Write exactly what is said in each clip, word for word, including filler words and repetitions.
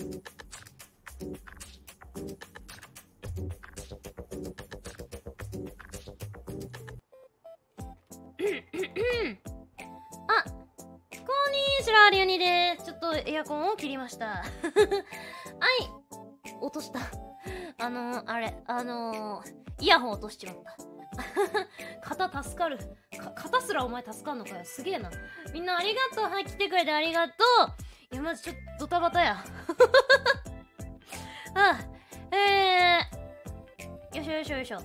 あ、こんにちは、リオニです。ちょっとエアコンを切りました。はい。落とした。あのー、あれ、あのー、イヤホン落としちまった。肩助かる。か、肩すらお前助かんのかよ。すげえな。みんなありがとう。はい、来てくれてありがとう。いや、まじちょっとドタバタや。あ、えー。よいしょよいしょよいしょ。はい。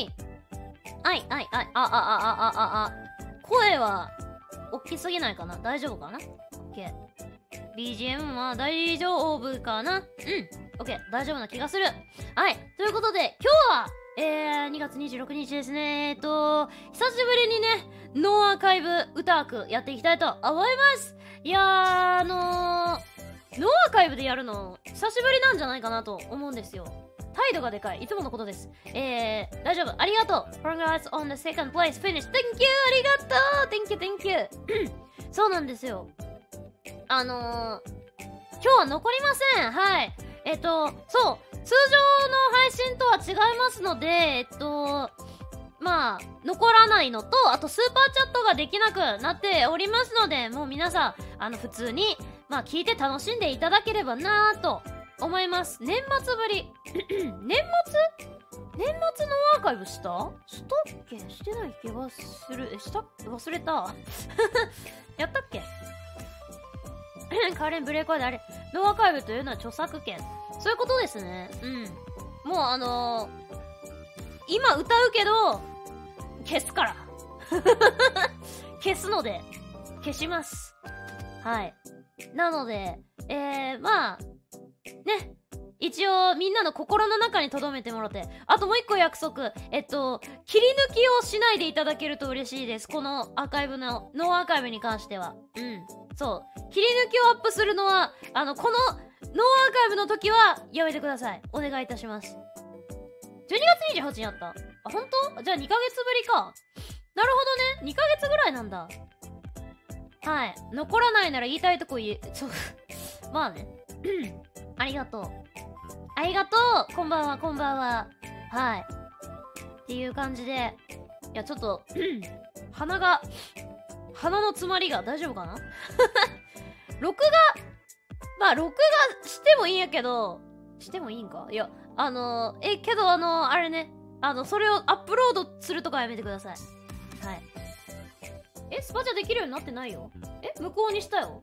はい、はい、はい、あ、あ、あ、あ、あ、あ、あ。声は、大きすぎないかな？大丈夫かな？ OK。ビージーエム は大丈夫かな？うん。OK。大丈夫な気がする。はい。ということで、今日は、えー、にがつにじゅうろくにちですね。えっと、久しぶりにね、ノーアーカイブ歌ワークやっていきたいと思います。いやー、あのー、ノーアーカイブでやるの、久しぶりなんじゃないかなと思うんですよ。態度がでかい。いつものことです。えー、大丈夫。ありがとう。Congrats on the second place finish. Thank you! ありがとう !Thank you, thank you! そうなんですよ。あのー、今日は残りません。はい。えっと、そう。通常の配信とは違いますので、えっと、まあ、残らないのと、あとスーパーチャットができなくなっておりますので、もう皆さん、あの、普通に、まあ、聞いて楽しんでいただければなーと思います。年末ぶり。年末年末のアーカイブしたしたっけしてない気がする。え、した忘れた。やったっけカーレンブレイクはであれ。ノーアーカイブというのは著作権。そういうことですね。うん。もうあのー、今歌うけど、消すから。消すので、消します。はい。なので、えー、まあ、ね。一応、みんなの心の中に留めてもらって。あともう一個約束。えっと、切り抜きをしないでいただけると嬉しいです。このアーカイブの、ノーアーカイブに関しては。うん。そう。切り抜きをアップするのは、あの、この、ノーアーカイブの時は、やめてください。お願いいたします。じゅうにがつにじゅうはちにちにあった。あ、本当？じゃあにかげつぶりか。なるほどね。にかげつぐらいなんだ。はい。残らないなら言いたいとこ言え、そう。まあね。ありがとう。ありがとう。こんばんは、こんばんは。はい。っていう感じで。いや、ちょっと、鼻が、鼻の詰まりが大丈夫かな録画、まあ、録画してもいいんやけど、してもいいんかいや、あのー、え、けどあのー、あれね、あの、それをアップロードするとかやめてください。はい。え、スパチャできるようになってないよ。え、無効にしたよ。ん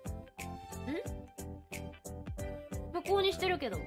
無効にしてるけど。ん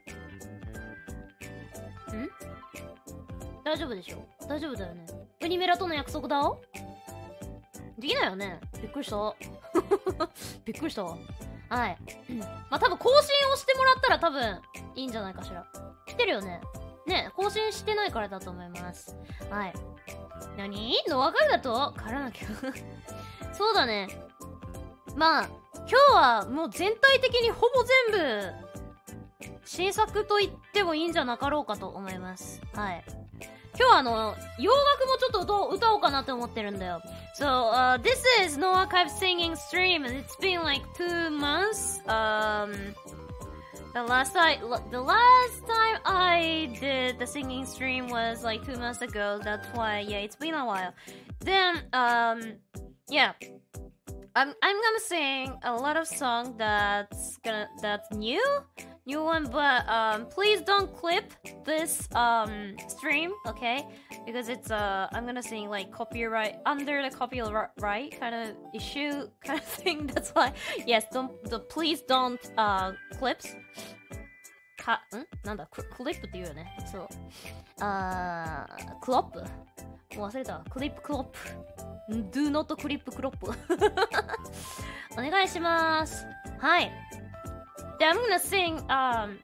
大丈夫でしょ？大丈夫だよね。ウニメラとの約束だお？できないよね。びっくりした。びっくりしたわ。はい。まあ、多分更新をしてもらったら多分いいんじゃないかしら。来てるよね。ね、更新してないからだと思います。はい。何の分かるだとからなきゃ。そうだね。まあ、今日はもう全体的にほぼ全部新作と言ってもいいんじゃなかろうかと思います。はい。今日はあの、洋楽もちょっと歌おう、歌おうかなって思ってるんだよ。So, uh, this is No Archive Singing Stream, and it's been like two months. Um, the last I, the last time I did the singing stream was like two months ago. That's why, yeah, it's been a while. Then, um, yeah, I'm I'm gonna sing a lot of songs that's gonna that's new. New one, but um, please don't clip this um stream, okay? Because it's uh, I'm gonna sing like copyright under the copyright kind of issue kind of thing. That's why, yes, don't, the, please don't uh clips. か、んなんだ、クリップって言うよね。そう。あー、クロップもう忘れた。クリップクロップ。do not クリップクロップ。お願いします。はい。で、I'm gonna sing, um,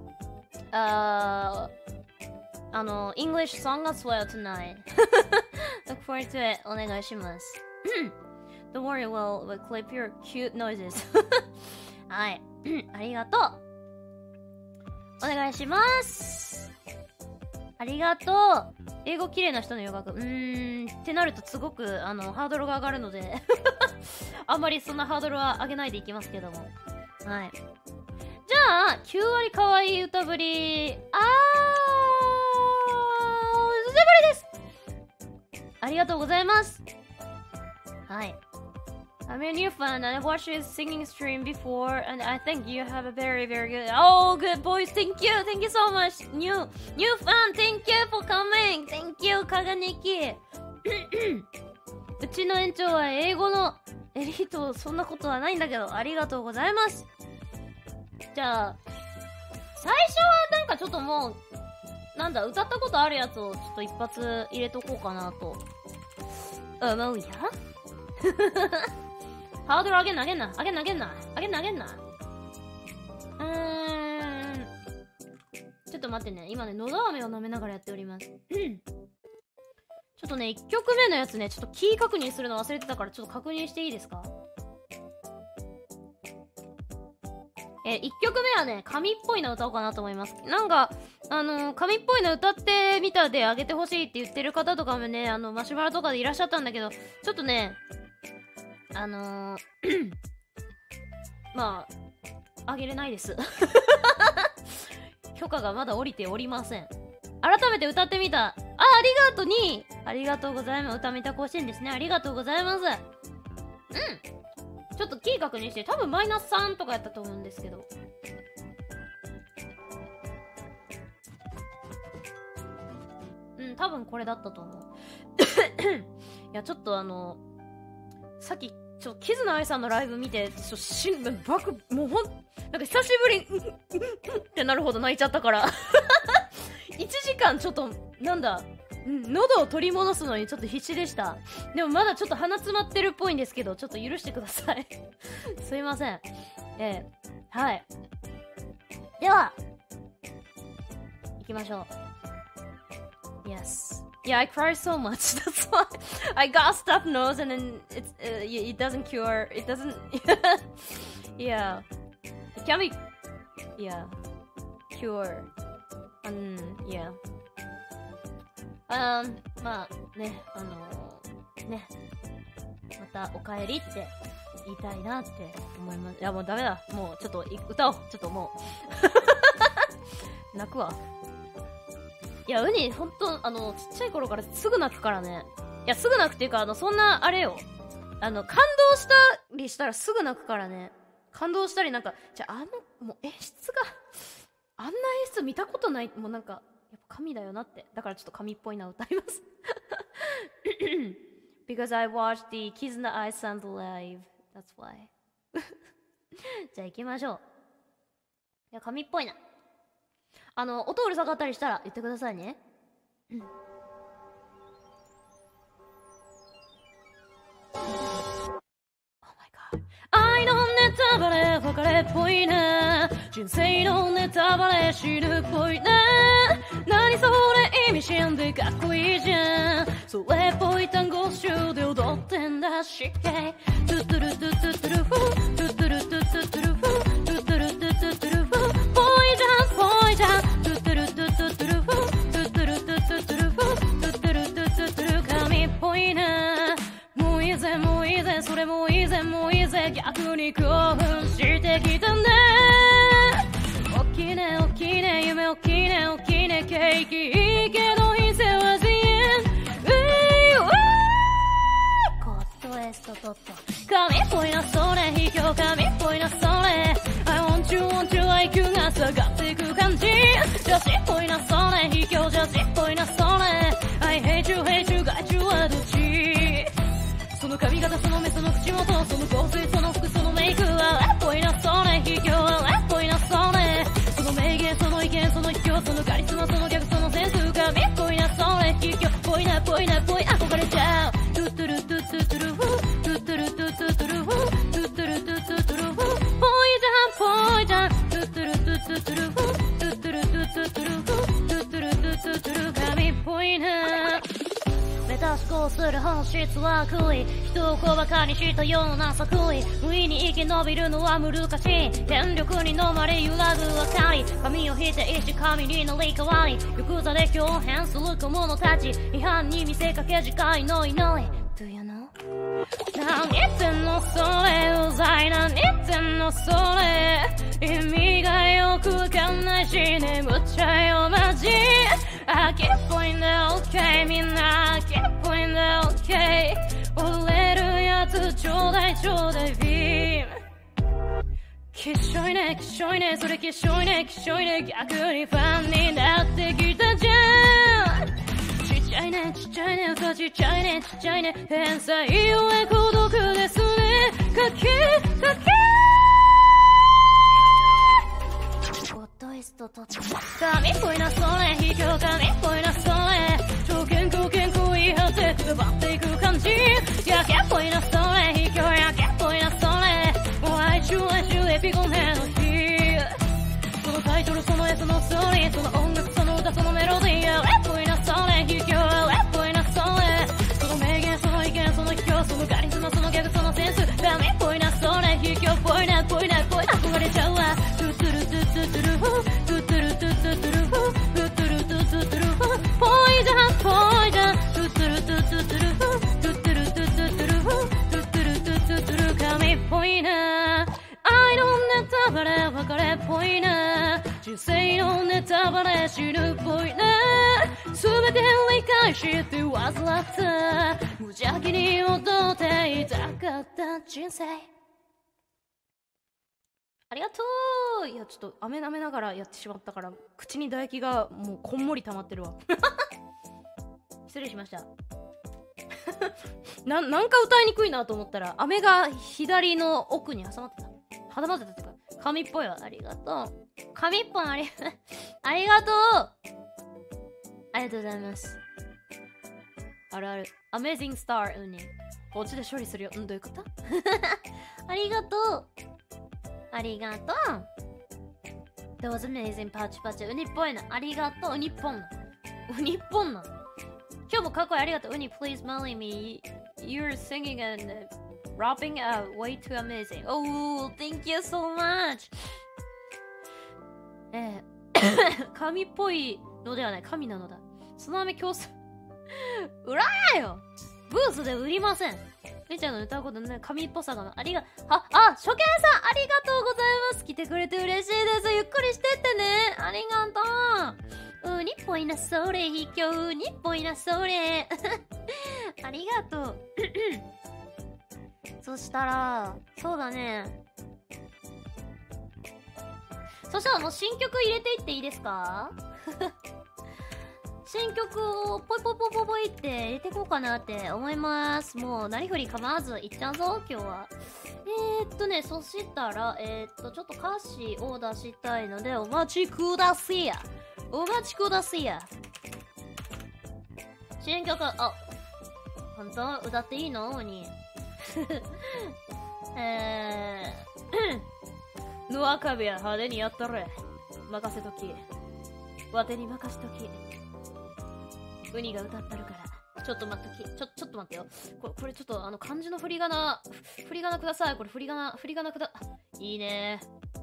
uh, あの、English song as well tonight. Look forward to it. お願いします。Don't worry, we'll, we'll clip your cute noises. はい。ありがとう。お願いします。ありがとう。英語綺麗な人の洋楽。うーん、ってなるとすごく、あの、ハードルが上がるので、あんまりそんなハードルは上げないでいきますけども。はい。 ゃあきゅう割かわいい歌ぶり、あーお久しぶりです。ありがとうございます。はい。I'm a new fan and I watched his singing stream before and I think you have a very very good oh good boys thank you thank you so much new new fan thank you for coming thank you かがねきうちの園長は英語のエリートそんなことはないんだけどありがとうございます。じゃあ最初はなんかちょっともうなんだ歌ったことあるやつをちょっと一発入れとこうかなと思うやハードル上げんな上げんな上げんな上げんな上げんな上げんなうーんちょっと待ってね今ねのど飴を飲めながらやっておりますちょっとねいっきょくめのやつねちょっとキー確認するの忘れてたからちょっと確認していいですか。えー、いっきょくめはね紙っぽいの歌おうかなと思います。なんかあのー、紙っぽいの歌ってみたであげてほしいって言ってる方とかもねあのマシュマロとかでいらっしゃったんだけどちょっとねあのー、まあ、あげれないです。許可がまだ降りておりません。改めて歌ってみた。あ、ありがとうにありがとうございます。歌見た甲子園ですね。ありがとうございます。うん。ちょっとキー確認して、多分マイナスさんとかやったと思うんですけど。うん、多分これだったと思う。いや、ちょっとあの、さっき、ちょ、キズナアイさんのライブ見て、ちょ、しん、バク、もうほん、なんか久しぶりに、ってなるほど泣いちゃったから。いちじかんちょっと、なんだ、うん、喉を取り戻すのにちょっと必死でした。でもまだちょっと鼻詰まってるっぽいんですけど、ちょっと許してください。すいません。ええ、はい。では、行きましょう。Yes. Yeah, I cry so much. That's why I got stuffed nose, and then it's uh, it doesn't cure. It doesn't. Yeah, it can be. Yeah, cure. Um, yeah. Um, まあね、あのー、ね、またお帰りって言いたいなって思います。いやもうダメだ。もうちょっと歌おう。ちょっともう泣くわ。いや、ウニ、ほんと、あの、ちっちゃい頃からすぐ泣くからね。いや、すぐ泣くっていうか、あの、そんな、あれよ。あの、感動したりしたらすぐ泣くからね。感動したりなんか、じゃあ、あの、もう演出が、あんな演出見たことない、もうなんか、やっぱ神だよなって。だからちょっと神っぽいな歌います。Because I watched the Kizuna Iceland live. That's why. じゃあ行きましょう。いや、神っぽいな。あの、音うるさかったりしたら言ってくださいね。うん。Oh my god。愛のネタバレ、別れっぽいね。人生のネタバレ、死ぬっぽいね。何それ意味深でかっこいいじゃん。それっぽい単語集で踊ってんだし。トゥトゥルトゥトゥトゥルフー、トゥトゥルトゥトゥトゥルフー、トゥトゥルトゥトゥトゥルフー。ぽいじゃん、ぽいじゃん。トゥトゥルトゥトゥトゥルフー、トゥトゥルトゥトゥトゥルフー、トゥトゥルトゥトゥトゥル神っぽいね。もういいぜ、もういいぜ、それもいいぜ、もういいぜ、逆に興奮してきたね。おっきいね、おっきいね、夢おっきいね、おっきいね、ケーキいいけど品性は自演。うい、ういコットエストトット神っぽいな、それ、卑怯神っぽいな、それ。I want you, want you, アイキュー が下がっていく感じ。女子っぽいな、それ、卑怯女子っぽいな、それ。I hate you, hate you, got you はどっち。その髪型、その目、その口元、その香水、その服、そのメイクはラっぽいな、それ。卑怯はラっぽいな、それ。その名言、その意見、その卑怯、そのカリスマ、そのギャグ、そのセンス、神っぽいな、それ。卑怯、ぽいな、ぽいな、ぽい、憧れちゃう。トゥトゥルトゥトゥトゥルフー、トゥトゥルトゥトゥトゥルフー、トゥトゥルトゥトゥトゥルフー。ぽいじゃん、ぽいじゃん。トゥトゥルトゥトゥトゥルフー、トゥトゥルトゥトゥトゥルフー、トゥトゥルトゥトゥトゥル、神っぽいな。目指しこうする本質は悪意、人を小馬鹿にしたような作為、無意に生き延びるのは難しい。電力に飲まれ揺らぐ明かり、神を否定し神になり変わり、欲座で表変する小物たち、違反に見せかけ次回の祈り。Do you know? 何言ってんのそれ、うざい、何言ってんのそれ、意味がよみんな結っぽいんだ OK 踊れるやつちょうだいちょうだいビームきっしょいねきっしょいねそれきっしょいねきっしょいね逆にファンになってきたじゃんちっちゃいねちっちゃいね歌ちっちゃいねちっちゃいね天才ゆえ孤独ですねかけかけゴッドイストと神っぽいなそれ卑怯神っぽいなそれ超健康健康言い張って奪っていく感じやけっぽいなそれ卑怯やけっぽいなそれもう愛中愛中エピゴンヘの日そのタイトルその絵そのストーリーその音楽その歌そのメロディーやレっぽいなそれ卑怯レっぽいなそれその名言その意見その卑怯そのカリスマそのギャグそのセンス神っぽいなそれ卑怯っぽいなっぽいなっぽいな憧れちゃうわトゥトゥルトゥトゥトゥルフトゥトゥルトゥトゥトゥルフトゥトゥルトゥトゥトゥルフぽいじゃんぽいじゃんトゥトゥルトゥトゥトゥルフトゥトゥルトゥトゥトゥルフトゥトゥルトゥトゥトゥル神っぽいな愛のネタバレ別れっぽいな人生のネタバレ死ぬっぽいな全て理解して患った無邪気に踊っていたかった人生ありがとういやちょっと飴舐めながらやってしまったから口に唾液がもうこんもり溜まってるわ失礼しましたななんか歌いにくいなと思ったら飴が左の奥に挟まってた挟まってたってか紙っぽいわありがとう紙っぽいありありがとうありがとうございますあるあるアメージングスターウニこっちで処理するようんどういうことありがとうありがとう That was amazing パチパチウニっぽいなありがとうウニっぽんなウニっぽんな今日もかっこいいありがとうウニ please marry me you're singing and rapping out way too amazing oh thank you so much えー、神っぽいのではない神なのだその飴競争売らないよブースで売りませんめちゃんの歌うことね神っぽさがありがああ初見さんありがとうございます来てくれて嬉しいですゆっくりしてってねありがとうウニっぽいなそれ卑怯ウニっぽいなそれありがとうそしたらそうだねそしたらもう新曲入れていっていいですか新曲をポイポイポイポイポイって入れていこうかなって思います。もう、なりふり構わずいっちゃうぞ、今日は。えー、っとね、そしたら、えー、っと、ちょっと歌詞を出したいので、お待ちくださいや。お待ちくださいや。新曲、あ、本当歌っていいの鬼。えー、ノアカビア派手にやったれ。任せとき。わてに任しとき。ウニが歌ったるからちょっと待っときちょちょっと待ってよこれこれちょっとあの漢字の振り仮名振り仮名くださいこれ振り仮名振り仮名くだいいね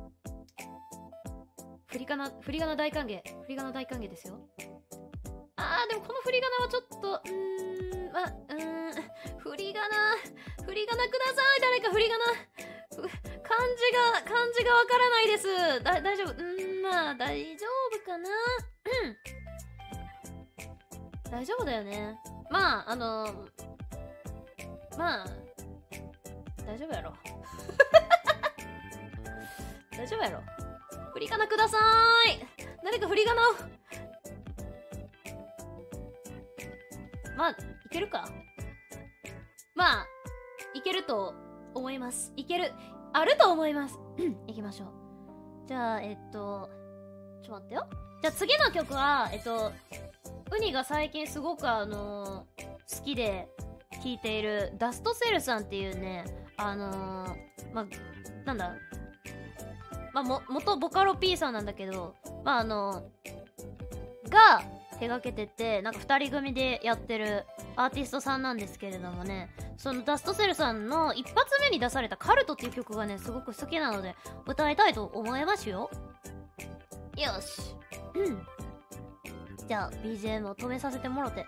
振り仮名振り仮名大歓迎振り仮名大歓迎ですよあーでもこの振り仮名はちょっとうーんまうーん振り仮名振り仮名ください誰か振り仮名漢字が漢字がわからないですだ大丈夫うーんまあ大丈夫かなうん大丈夫だよね。まあ、あのー、まあ、大丈夫やろ。大丈夫やろ。振り仮名くださーい。誰か振り仮名を。まあ、いけるか。まあ、いけると思います。いける。あると思います。いきましょう。じゃあ、えっと、ちょっと待ってよ。じゃあ次の曲は、えっと、ウニが最近すごくあのー、好きで聴いているダストセルさんっていうねあのー、まあなんだまあも元ボカロ P さんなんだけどまああのー、が手掛けててなんかふたり組でやってるアーティストさんなんですけれどもねそのダストセルさんの一発目に出されたカルトっていう曲がねすごく好きなので歌いたいと思いますよよしうんじゃあ ビージーエム を止めさせてもろて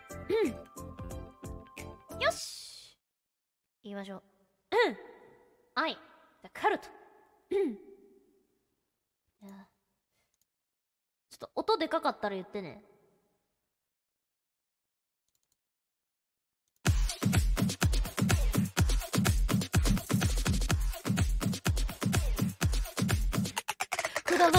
うんよし行きましょううんはいじゃあカルトうんちょっと音でかかったら言ってね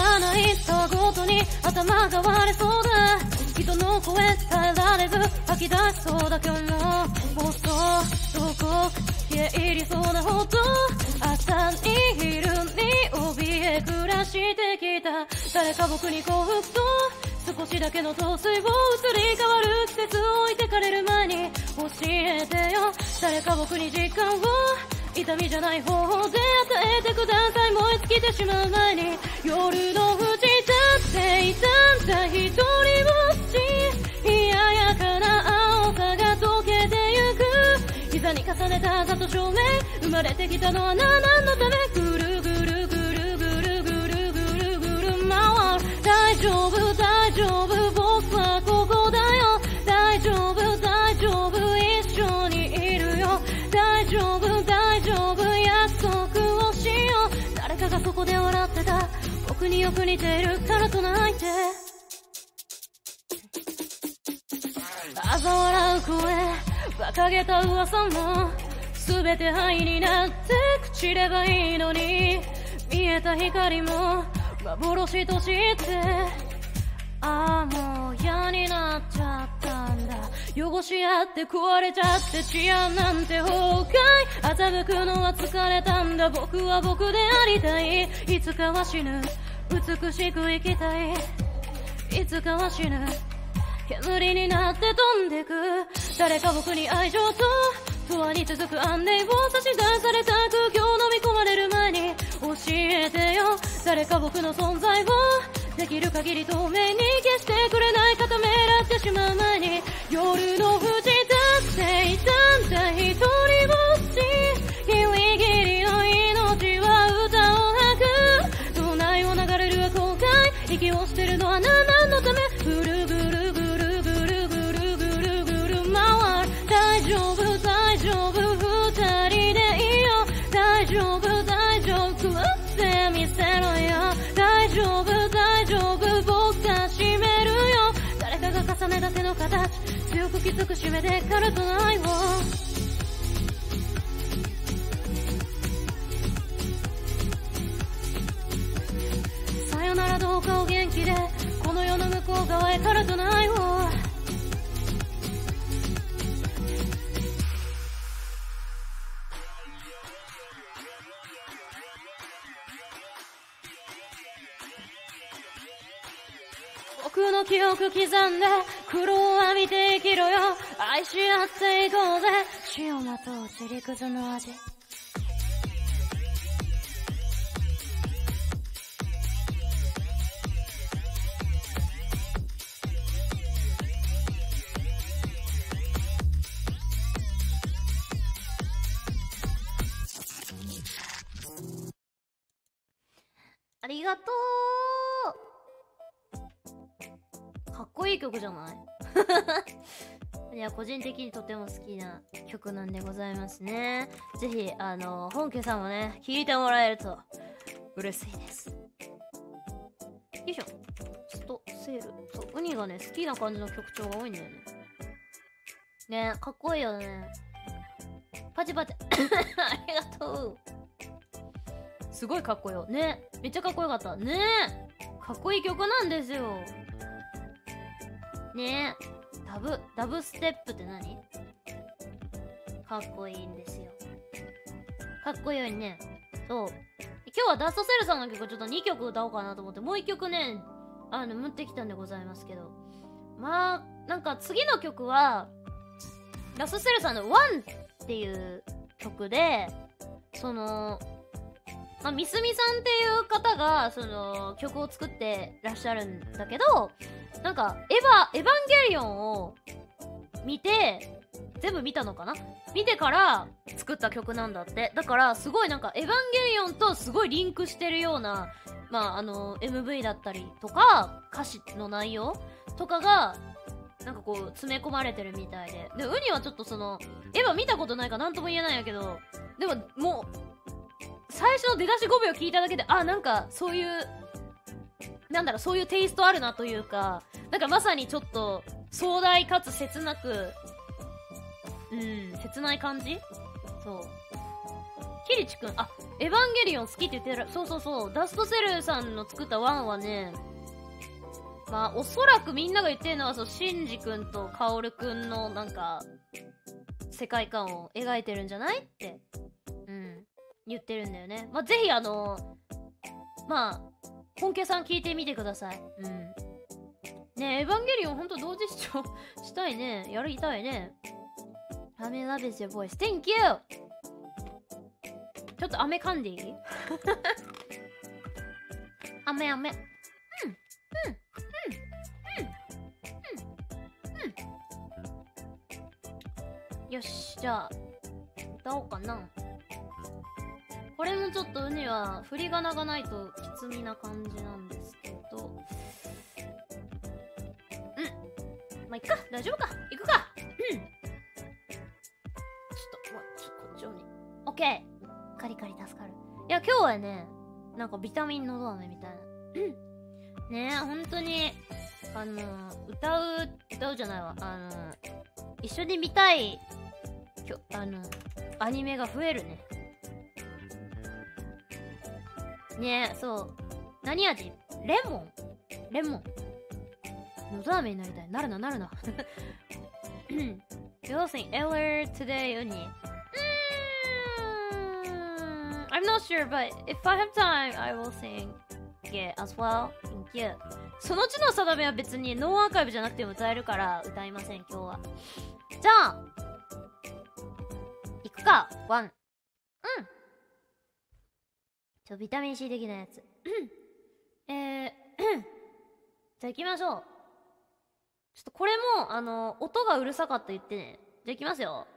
がないたごとに頭が割れそうだ。人の声耐えられず吐き出しそうだ今日も。もっとどこ消え入りそうなほど朝に昼に怯え暮らしてきた。誰か僕に幸福と少しだけの糖水を移り変わる季節を置いてかれる前に教えてよ。誰か僕に時間を痛みじゃない方法で与えてください。燃え尽きてしまう前に夜の淵立っていたんだ一人ぼっち。冷ややかな青さが溶けてゆく。膝に重ねたあざと照明生まれてきたのは何のため。ぐるぐるぐるぐるぐるぐるぐる回る。大丈夫大丈夫僕はここだよ。大丈夫大丈夫一緒にいるよ。大丈夫大丈夫約束をしよう。誰かがそこで笑ってた。僕によく似ているからと泣いて嘲笑う声馬鹿げた噂も全て灰になって朽ちればいいのに。見えた光も幻としてああもう嫌になっちゃったんだ。汚し合って壊れちゃって治安なんて崩壊。欺くのは疲れたんだ。僕は僕でありたい。いつかは死ぬ美しく生きたい。いつかは死ぬ煙になって飛んでく。誰か僕に愛情と永遠に続く安寧を差し出された空気を飲み込まれる前に教えてよ。誰か僕の存在をできる限り透明に消してくれないかためらってしまう前に夜の淵立っていたんだ一人ぼっち。ギリギリの命は歌を吐く。脳内を流れる後悔息をしてるのは何のため。ぐるぐるぐるぐるぐるぐるぐる回る。大丈夫大丈夫二人でいいよ。大丈夫大丈夫食ってみせろよ。大丈夫大丈夫僕が締めるよ。誰かが重ねた手の形強くきつく締めてからと愛を。さよならどうかお元気でこの世の向こう側へからと愛を。僕の記憶刻んで苦労を浴びて生きろよ。愛し合っていこうぜ。死をまとうちりくずの味。ありがとう。かっこいい曲じゃないいや、個人的にとても好きな曲なんでございますね。ぜひ、あの、本家さんもね、聴いてもらえると嬉しいです。よいしょ。ストセール。そう、ウニがね、好きな感じの曲調が多いんだよね。ね、かっこいいよね。パチパチ。ありがとう。すごいかっこよ。ね。めっちゃかっこよかった。ね。かっこいい曲なんですよ。ねえ、ダブ、ダブステップって何？かっこいいんですよ。かっこいいようにね。そう。今日はダストセルさんの曲ちょっとにきょく歌おうかなと思って、もういっきょくね、あの、持ってきたんでございますけど。まあ、なんか次の曲は、ダストセルさんのワンっていう曲で、その、まあ、ミスミさんっていう方が、その、曲を作ってらっしゃるんだけど、なんか、エヴァ、エヴァンゲリオンを見て、全部見たのかな？見てから作った曲なんだって。だから、すごいなんか、エヴァンゲリオンとすごいリンクしてるような、まあ、あの、エムブイ だったりとか、歌詞の内容とかが、なんかこう、詰め込まれてるみたいで。で、ウニはちょっとその、エヴァ見たことないからなんとも言えないんやけど、でも、もう、最初の出だしごびょう聞いただけで、あ、なんか、そういう、なんだろう、そういうテイストあるなというか、なんかまさにちょっと、壮大かつ切なく、うん、切ない感じ？そう。 キリチくん、あ、エヴァンゲリオン好きって言ってる。そうそうそう。ダストセルさんの作ったワンはね、まあ、おそらくみんなが言ってるのは、そう、シンジくんとカオルくんの、なんか、世界観を描いてるんじゃないって、うん、言ってるんだよね。まあ、ぜひあの、まあ、本家さん聞いてみてください。うん。ねえ、エヴァンゲリオンほんと同時視聴したいね。やりたいね。I'm in love with your voice. Thank you! ちょっと飴噛んでいい飴飴。うん。うん。うん。うん。うん。よし、じゃあ、歌おうかな。これもちょっとウニは振り仮名がないときつみな感じなんですけど。うん。まあ、いっか。大丈夫か。いくか。うん。ちょっと、まあ、ちょっとこっちをね。オッケー。カリカリ助かる。いや、今日はね、なんかビタミンのど飴みたいな。うん。ねえ、ほんとに、あの、歌う、歌うじゃないわ。あの、一緒に見たい、きょ、あの、アニメが増えるね。ねえ、そう。何味？レモン？レモン。のど飴になりたい。なるな、なるな。You sing earlier today, Uni. I'm not sure, but if I have time, I will sing it as well. Thank you. その地の定めは別にノーアーカイブじゃなくても歌えるから歌いません、今日は。じゃあ、いくか。ワン。うん。ちょ、ビタミン C 的なやつ。えー、じゃあ行きましょう。ちょっとこれも、あの、音がうるさかった言ってね。じゃあ行きますよ。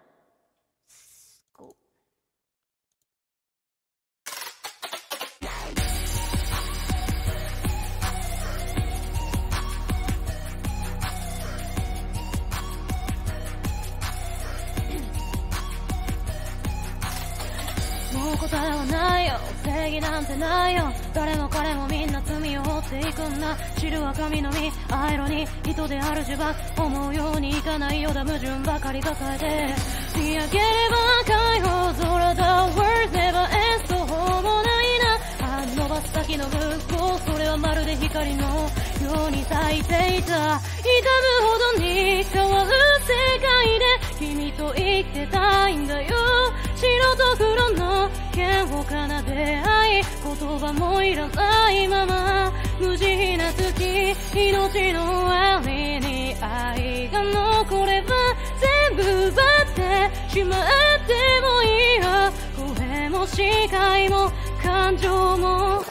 もう答えはないよ、正義なんてないよ。誰も彼もみんな罪を負っていくんだ。知るは神のみ、アイロニー、糸である呪縛。思うようにいかないようだ矛盾ばかり抱えて。見上げれば解放空だ Words never end 途方もないな。あ伸ばす先の向こう、それはまるで光のように咲いていた。痛むほどに変わる世界で君と生きてたいんだよ。白と黒の嫌悪かな出会い、言葉もいらないまま無慈悲な月、命の終わりに愛が残れば全部奪ってしまってもいいよ。声も視界も感情も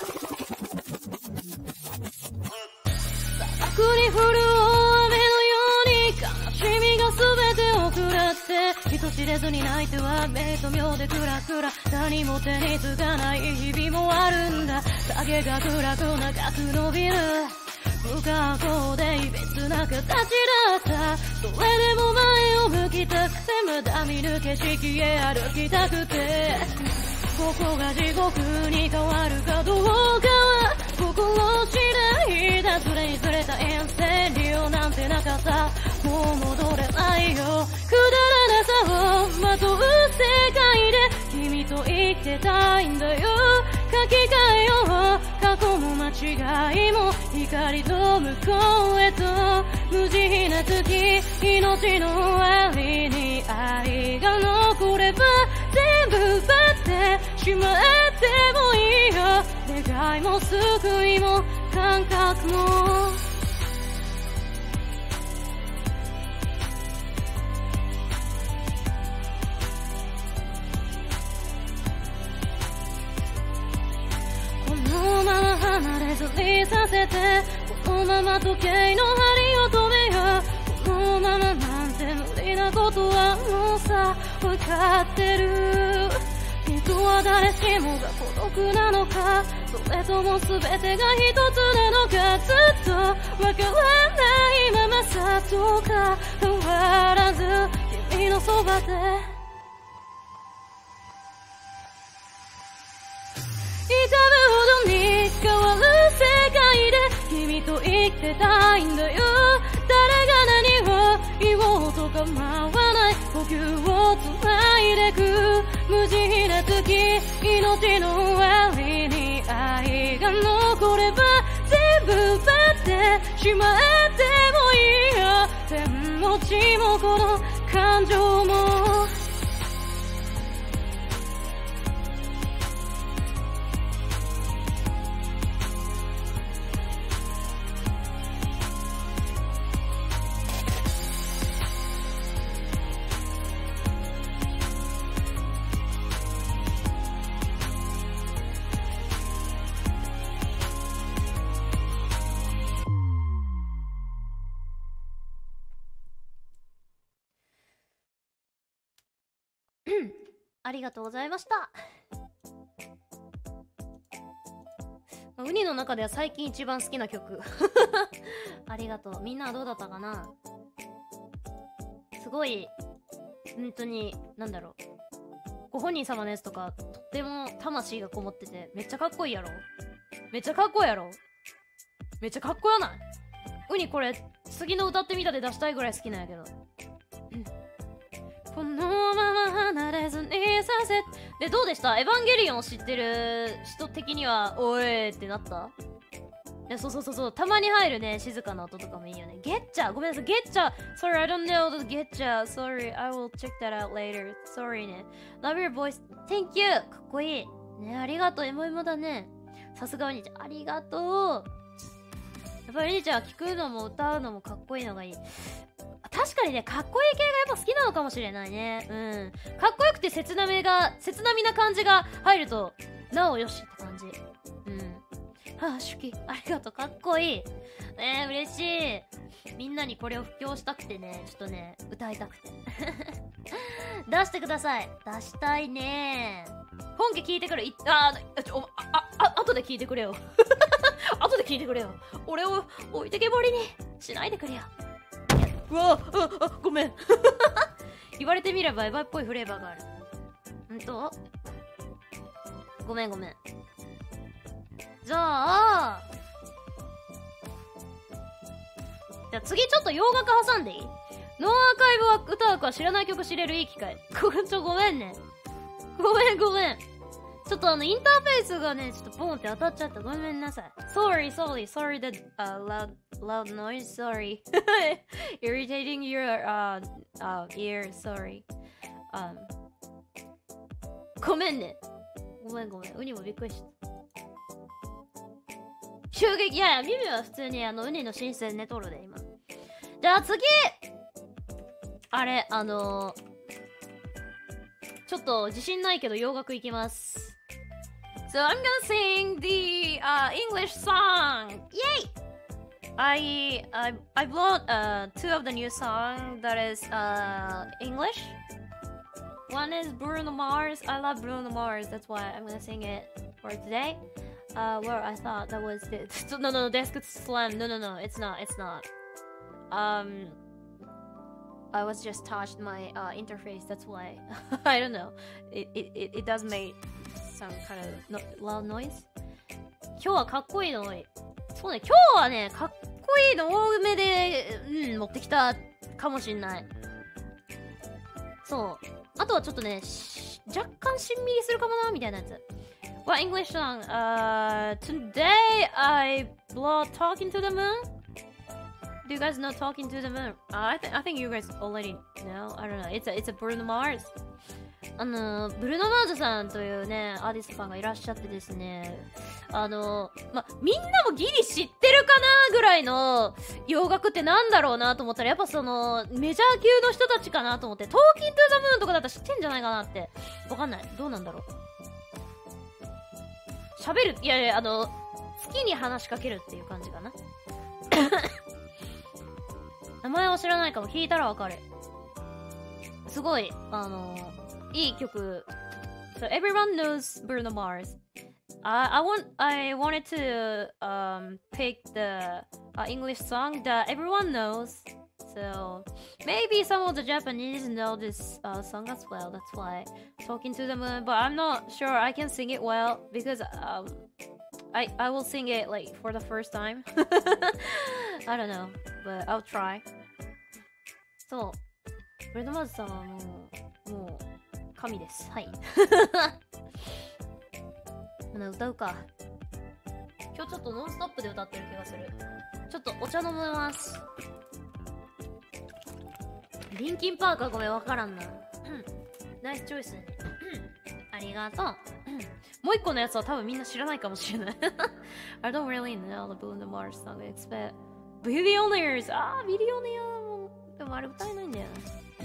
バックに降る大雨のように悲しみが全てを食らって人知れずに泣いては目と妙でクラクラ。何も手につかない日々もあるんだ。影が暗く長く伸びる不可抗でいびつな形だった。それでも前を向きたくてまだ見ぬ景色へ歩きたくて、ここが地獄に変わるかどうかは心次第だ。ずれにずれた遠征理由なんてなかった。もう戻れないよ。くだらなさをまとう世界で君と生きてたいんだよ。書き換えよう過去も間違いも光と向こうへと無慈悲な月、命の終わりに愛が残れば全部奪ってしまってもいいよ。願いも救いも感覚もこのまま離れずにさせて、このまま時計の針を止めよう。このままなんて無理なことはもうさ分かってる。人は誰しもが孤独なのか、それとも全てが一つなのか。ずっとわからないままさとか変わらず君のそばで痛むほどに変わる世界で君と生きてたいんだよ。誰が何を言おうと構わない呼吸をつないでく無慈悲な月、 しまってもいいや天も地もこの感情もありがとうございました。ウニの中では最近一番好きな曲ありがとう。みんなはどうだったかな。すごい本当になんだろう、ご本人様のやつとかとっても魂がこもっててめっちゃかっこいいやろ。めっちゃかっこいいやろ。めっちゃかっこよない。ウニこれ次の歌ってみたで出したいぐらい好きなんやけど、うん、このまま離れずにさせで、どうでした？エヴァンゲリオンを知ってる人的にはおいってなった？いや、そうそうそうそう、たまに入るね静かな音とかもいいよね。ゲッチャー、ごめんなさい、ゲッチャー Sorry, I don't know the ゲッチャー Sorry, I will check that out later. Sorry ね。 Love your voice. Thank you. かっこいいね。ありがとう。エモエモだね。さすがウニちゃん、ありがとう。やっぱりウニちゃんは聞くのも歌うのもかっこいいのがいい。確かにね、かっこいい系がやっぱ好きなのかもしれないね。うん。かっこよくて切なめが、切なみな感じが入ると、なおよしって感じ。うん。はあ、手記、ありがとう。かっこいい。えー、嬉しい。みんなにこれを布教したくてね、ちょっとね、歌いたくて。出してください。出したいね。本家聞いてくる。いあー、ちょ、あ、あ、あ、後で聞いてくれよ。後で聞いてくれよ。俺を置いてけぼりにしないでくれよ。うわあ、あ、ごめん。言われてみればエヴァっぽいフレーバーがある。んとごめんごめん。じゃあじゃあ次ちょっと洋楽挟んでいい？ノーアーカイブは歌枠は知らない曲知れるいい機会。ごめん、ちょ、ごめんね。ごめんごめん。ちょっとあのインターフェースがね、ちょっとポンって当たっちゃった。ごめんなさい。Sorry, sorry, sorry that uh, loud, loud noise, sorry. Irritating your uh, uh, ear, sorry. Um, ごめんね。ごめんごめん。ウニもびっくりした。襲撃、いやいや、ミミは普通にあのウニの申請寝とるで、今。じゃあ次あれ、あのー、ちょっと自信ないけど洋楽いきます。So I'm gonna sing the uh, English song. Yay! I I I brought uh, two of the new songs that is uh, English. One is Bruno Mars. I love Bruno Mars. That's why I'm gonna sing it for today. Uh, where I thought that was the no no no desk slam. No no no, it's not. It's not. Um, I was just touched my uh, interface. That's why I don't know. It it it, it does make some kind of no, loud noise. 今日はかっこいいの多い。そうね、今日はね、かっこいいの多めで、うん、持ってきたかもしんない。そう。あとはちょっとね、若干しんみりするかもな、みたいなやつ。Well, English song. Uh, today I brought Talking to the Moon. Do you guys know Talking to the Moon? Uh, I, th I think you guys already know. I don't know. It's a, it's a Bruno Mars. あのブルーノ・マーズさんというねアーティストさんがいらっしゃってですね、あのまみんなもギリ知ってるかなぐらいの洋楽ってなんだろうなと思ったら、やっぱそのメジャー級の人たちかなと思って、トーキン・トゥ・ザ・ムーンとかだったら知ってんじゃないかなって。わかんない、どうなんだろう。喋る、いやいや、あの好きに話しかけるっていう感じかな。名前は知らないかも、聞いたらわかる。すごいあのいい曲。So everyone knows Bruno Mars. I I want I wanted to um pick the uh, English song that everyone knows. So maybe some of the Japanese know this uh, song as well. That's why Talking to the Moon. But I'm not sure I can sing it well because um I I will sing it like for the first time. I don't know, but I'll try. そう。ブルーノ・マーズさんはもうもう。神です。はい。ほな歌うか。今今日ちょっとノンストップで歌ってる気がする。ちょっとお茶飲みます。リンキンパークはごめんわからんな。ナイスチョイスね。ありがとう。もう一個のやつは多分みんな知らないかもしれない。I don't really know the Blue and the Mars song I expect. Billionaires! あー、ビリオネアも。でもあれ歌えないんだよな。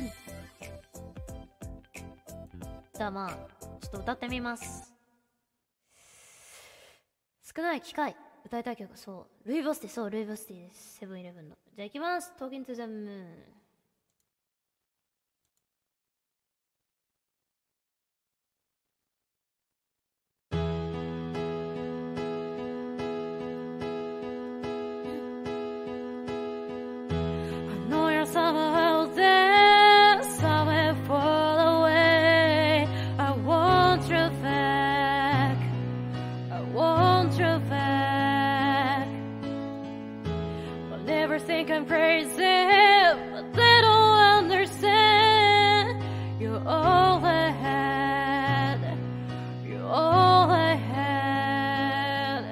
じゃあまあ、ちょっと歌ってみます。少ない機会。歌いたい曲、そう。ルイボスティ、そう、ルイボスティです。セブンイレブンの。じゃあ行きます。Talking to the Moon。Somewhere out there, somewhere far away. I want you back. I want you back. I'll never think I'm crazy, but they don't understand. You're all I had. You're all I had.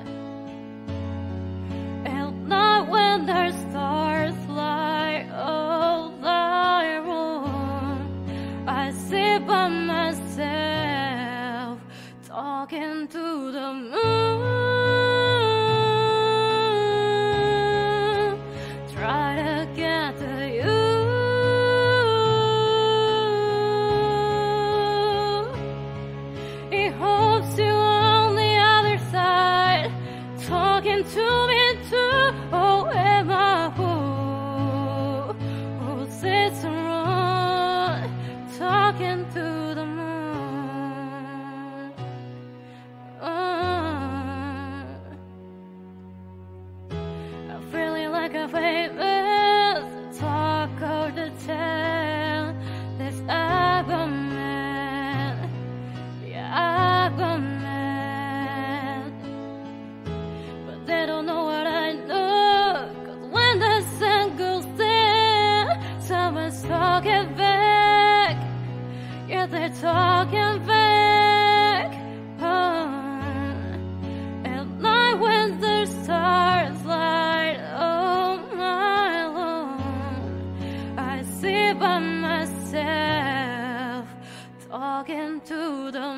At night when the stars fly all I want, I sit by myself, talking to the moon, try to get to you. He hopes you on the other side, talking to me too. Oh, am I fool who sits around talking to the moon? Uh, I'm feeling like a famous talk of the town. This Aquaman, yeah, Aquaman. But they don't know what I know, 'cause when the sun goes down, someone's talking back. Yeah, they're talking back. Oh. At night when the stars light all night long, I sit by myself, talking to the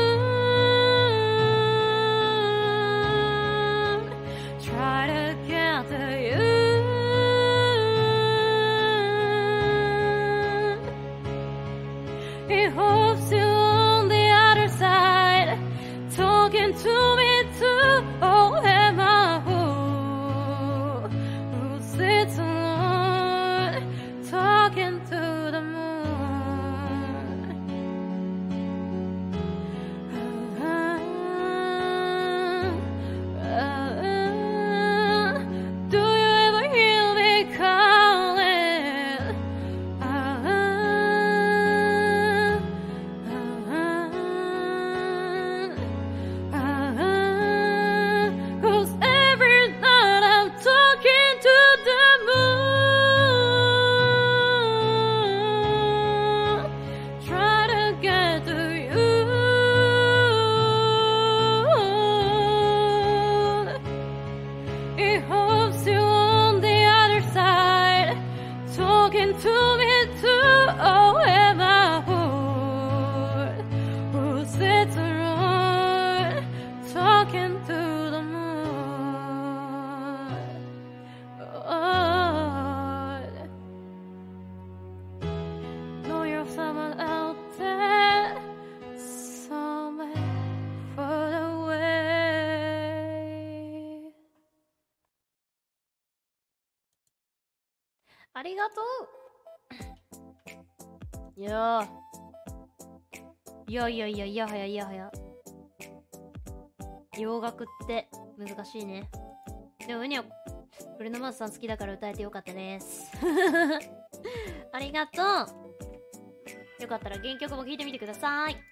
moon, try to get to you. He hopes you on the other side, talking to me too. Oh, am I fool who sits alone, talking to the moon? Uh, uh, uh, do you ever hear me calling? Uh, uh, uh, 'cause every night I'm talking to the moon, try to get to you. He hopes you on the other side, talking to me too. Oh, am I fool who sits around talking to the moon? Oh, know you're someone out there, somewhere far away. ありがとう。いやー、いやいやいやいやはやいやはや。洋楽って難しいね。でもウニはブルーノマーズさん好きだから歌えてよかったです。ありがとう。よかったら原曲も聴いてみてください。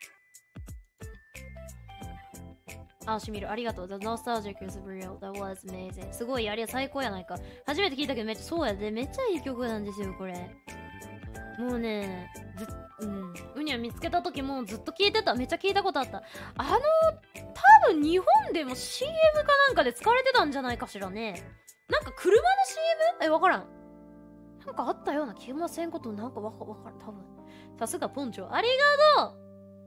あ、しみる。ありがとう。The nostalgic is real. That was amazing. すごい、あれ最高やないか。初めて聞いたけどめっちゃそうやで。めっちゃいい曲なんですよ、これ。もうね、ずうん。ウウニを見つけた時もずっと聞いてた。めっちゃ聞いたことあった。あの多分日本でも シーエム かなんかで使われてたんじゃないかしらね。なんか車の シーエム？ え、わからん。なんかあったような気もせんことなんかわかわからん。多分さすがポンチョ、ありがとう。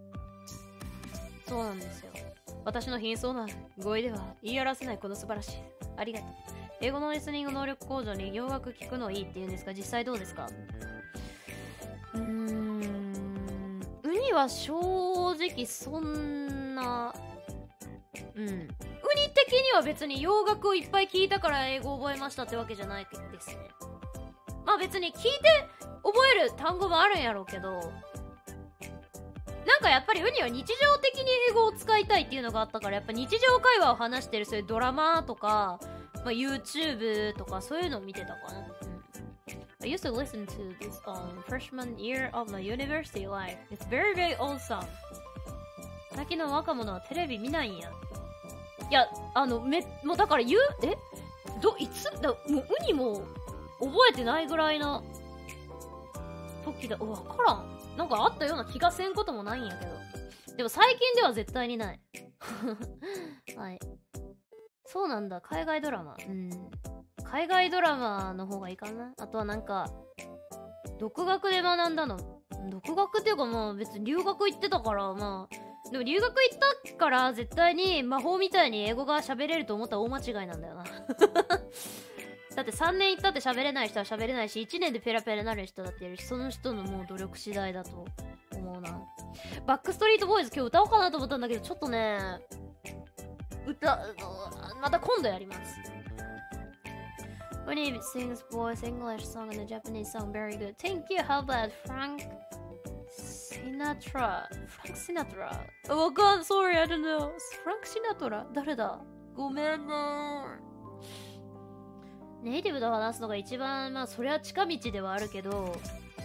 そうなんですよ。私の貧相な語彙では言い表せないこの素晴らしい。ありがとう。英語のリスニング能力向上に洋楽聞くのいいって言うんですが、実際どうですか？うーん、ウニは正直そんな、うん、ウニ的には別に洋楽をいっぱい聞いたから英語を覚えましたってわけじゃないですね。まあ別に聞いて覚える単語もあるんやろうけど、なんかやっぱりウニは日常的に英語を使いたいっていうのがあったから、やっぱ日常会話を話してるそういうドラマとか、まあ、YouTube とかそういうのを見てたかな。うん、I used to listen to this um, freshman year of my university life. It's very very awesome. 最近の若者はテレビ見ないんや。いや、あの、め、もうだから言う、えど、いつだ、もうウニも覚えてないぐらいの時だ。わからん。なんかあったような気がせんこともないんやけど。でも最近では絶対にない。はい。そうなんだ。海外ドラマ。うん。海外ドラマの方がいいかな。あとはなんか、独学で学んだの。独学っていうかまあ別に留学行ってたから、まあ。でも留学行ったから絶対に魔法みたいに英語が喋れると思ったら大間違いなんだよな。だってさんねん行ったって喋れない人は喋れないし、いちねんでペラペラなる人だっているし、その人のもう努力次第だと思うな。バックストリートボーイズ今日歌おうかなと思ったんだけど、ちょっとね、歌、また今度やります。When he sings voice English song and the Japanese song very good. Thank you. How about Frank Sinatra? Frank Sinatra? わかん、sorry, I don't know. Frank Sinatra? 誰だ？ごめんな。ネイティブで話すのが一番、まあそれは近道ではあるけど、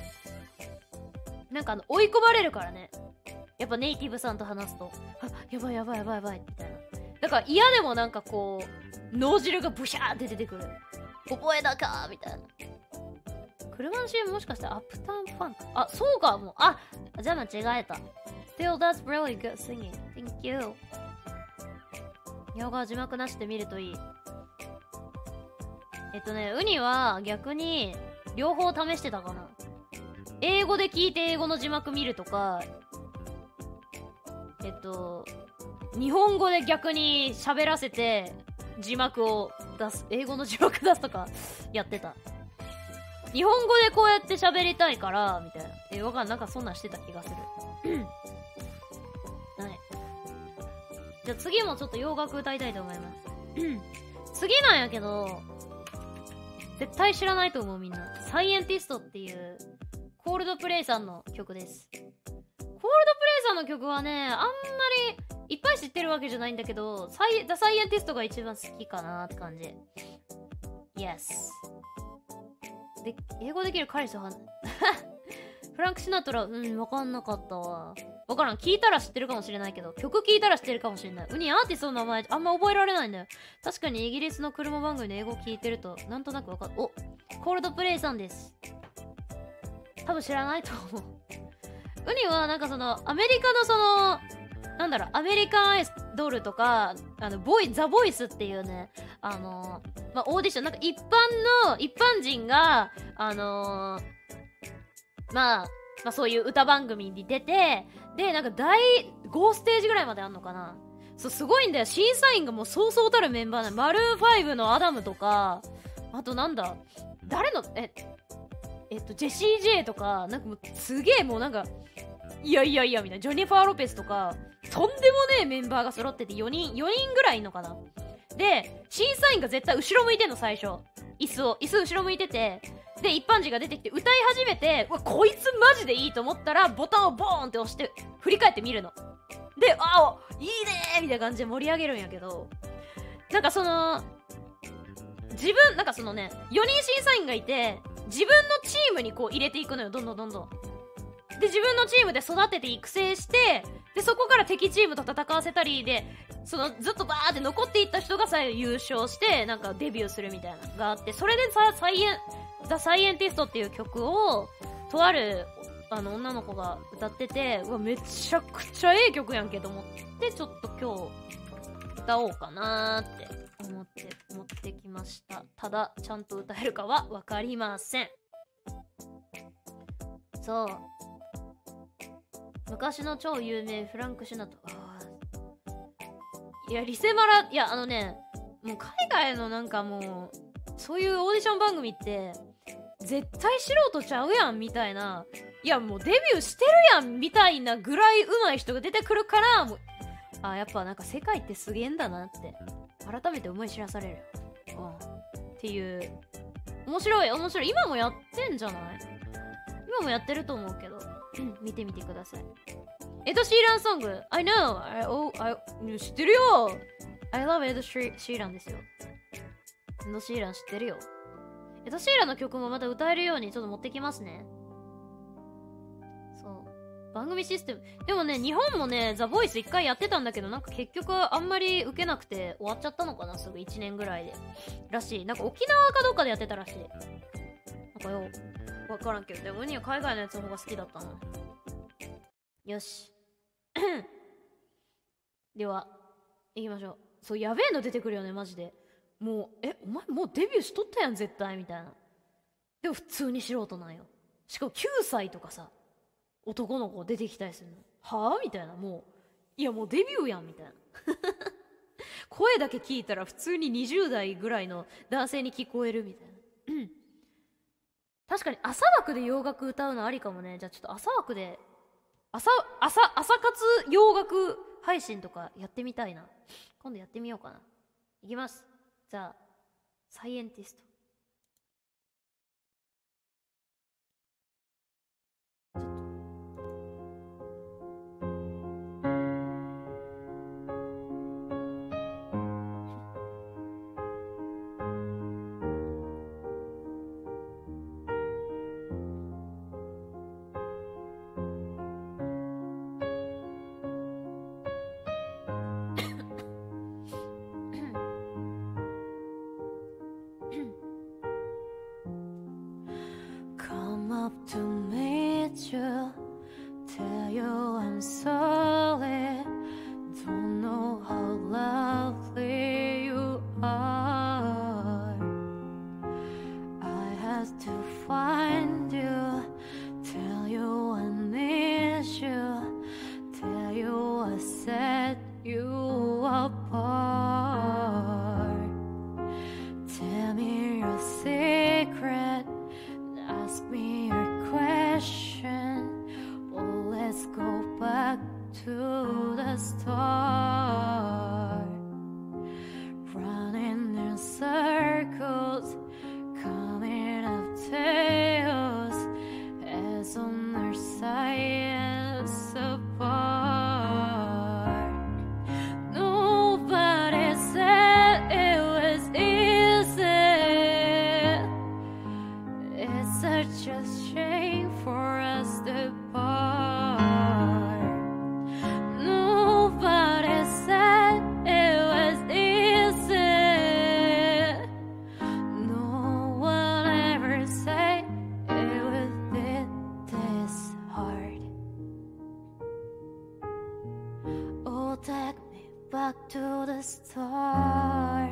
なんかあの追い込まれるからね。やっぱネイティブさんと話すと、あ、やばいやばいやばいやばいみたいな。だから嫌でもなんかこう脳汁がブシャーって出てくる。覚えたかみたいな。車の シーエム もしかしてアップタウンファンク？あ、そうかもう。あ、じゃあ間違えた。Still, that's really good singing. Thank you. 洋画字幕なしで見るといい。えっとね、ウニは逆に両方試してたかな。英語で聞いて英語の字幕見るとか、えっと、日本語で逆に喋らせて字幕を出す、英語の字幕出すとかやってた。日本語でこうやって喋りたいから、みたいな。え、わかんない。なんかそんなんしてた気がする。はい。じゃあ次もちょっと洋楽歌いたいと思います。次なんやけど、絶対知らないと思うみんな。サイエンティストっていうコールドプレイさんの曲です。コールドプレイさんの曲はね、あんまりいっぱい知ってるわけじゃないんだけど、サイザ・サイエンティストが一番好きかなって感じ。Yes。で、英語できる彼氏はフランク・シナトラ、うん、わかんなかったわ。わからん。聞いたら知ってるかもしれないけど、曲聞いたら知ってるかもしれない。ウニアーティストの名前あんま覚えられないんだよ。確かにイギリスの車番組の英語聞いてるとなんとなくわかる。お、コールドプレイさんです。多分知らないと思う。ウニはなんかそのアメリカのそのなんだろう、アメリカンアイドルとか、あのボイザ・ボイスっていうね、あのー、まあ、オーディション、なんか一般の一般人があのー、まあまあそういう歌番組に出て、でなんかだいごステージぐらいまであんのかな。そう、すごいんだよ。審査員がもうそうそうたるメンバーなの。マルーンファイブのアダムとか、あとなんだ誰のええっとジェシー・ジェイとか、なんかもうすげえもうなんかいやいやいやみたいな、ジョニファー・ロペスとかとんでもねえメンバーが揃ってて、よにんよにんぐらいいんのかな。で審査員が絶対後ろ向いてんの。最初椅子を椅子後ろ向いてて、で一般人が出てきて歌い始めて、うわこいつマジでいいと思ったらボタンをボーンって押して振り返って見るので、ああいいねーみたいな感じで盛り上げるんやけど、なんかその自分なんかそのねよにん審査員がいて、自分のチームにこう入れていくのよ、どんどんどんどん。で自分のチームで育てて育成して、でそこから敵チームと戦わせたりで、そのずっとバーって残っていった人が最後優勝してなんかデビューするみたいなのがあって、それでさサイエンザ・サイエンティストっていう曲をとあるあの女の子が歌ってて、うわめちゃくちゃええ曲やんけと思って、ちょっと今日歌おうかなーって思って持ってきました。ただちゃんと歌えるかは分かりません。そう、昔の超有名フランク・シナトラ、いやリセマラ、いやあのね、もう海外のなんかもうそういうオーディション番組って絶対素人ちゃうやんみたいな、いやもうデビューしてるやんみたいなぐらい上手い人が出てくるから、もうあ、やっぱなんか世界ってすげえんだなって改めて思い知らされるよ。うん、っていう面白い面白い、今もやってんじゃない？今もやってると思うけど見てみてください。エド・シーランソング I know I, oh, I 知ってるよ。 I love エド・シーランですよ。エド・シーラン知ってるよ。エド・シーランの曲もまた歌えるようにちょっと持ってきますね。そう番組システムでもね、日本もねザ・ボイス一回やってたんだけど、なんか結局あんまり受けなくて終わっちゃったのかな、すぐいちねんぐらいでらしい。なんか沖縄かどっかでやってたらしい。なんかよ分からんけど、でもウニは海外のやつの方が好きだったな。よしでは行きましょう。そう、やべえの出てくるよねマジで。もうえお前もうデビューしとったやん絶対みたいな。でも普通に素人なんよ。しかもきゅうさいとかさ男の子出てきたりするの。はぁみたいな。もういやもうデビューやんみたいな声だけ聞いたら普通ににじゅう代ぐらいの男性に聞こえるみたいな確かに朝枠で洋楽歌うのありかもね。じゃあちょっと朝枠で朝朝朝活洋楽配信とかやってみたいな。今度やってみようかな。いきます。じゃあサイエンティスト。Come up to meet you, tell you I'm sorry, don't know how lovely you are. I had to find you, tell you I need you, tell you I set you apart. Tell me your secret, ask me your question. Oh, let's go back to the start. Running in circles, coming up tails, as on our science apart. Nobody said it was easy. It's such a shame for us to part. Nobody said it was easy. No one ever said it would be this hard. Oh, take me back to the start.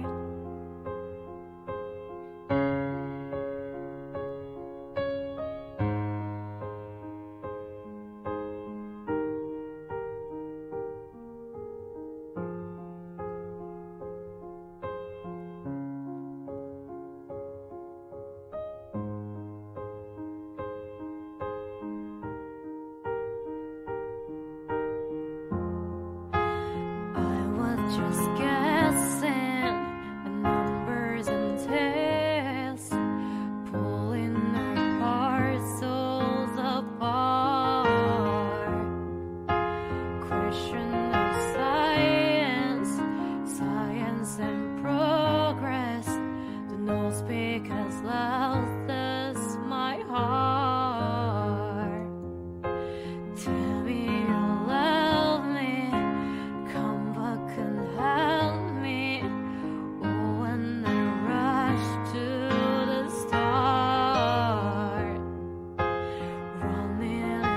I was just guessing at numbers and tales, pulling our parcels apart. Question of science, science and progress. The no speak as loud as my heart. Tell me you love me, come back and help me. Oh, when I rush to the start, running in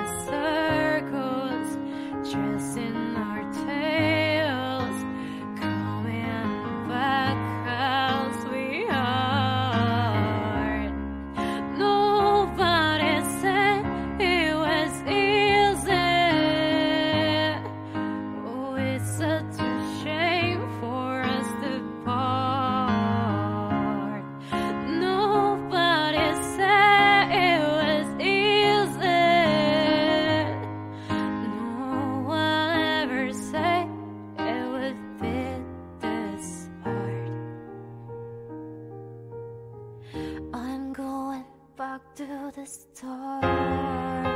back to the start.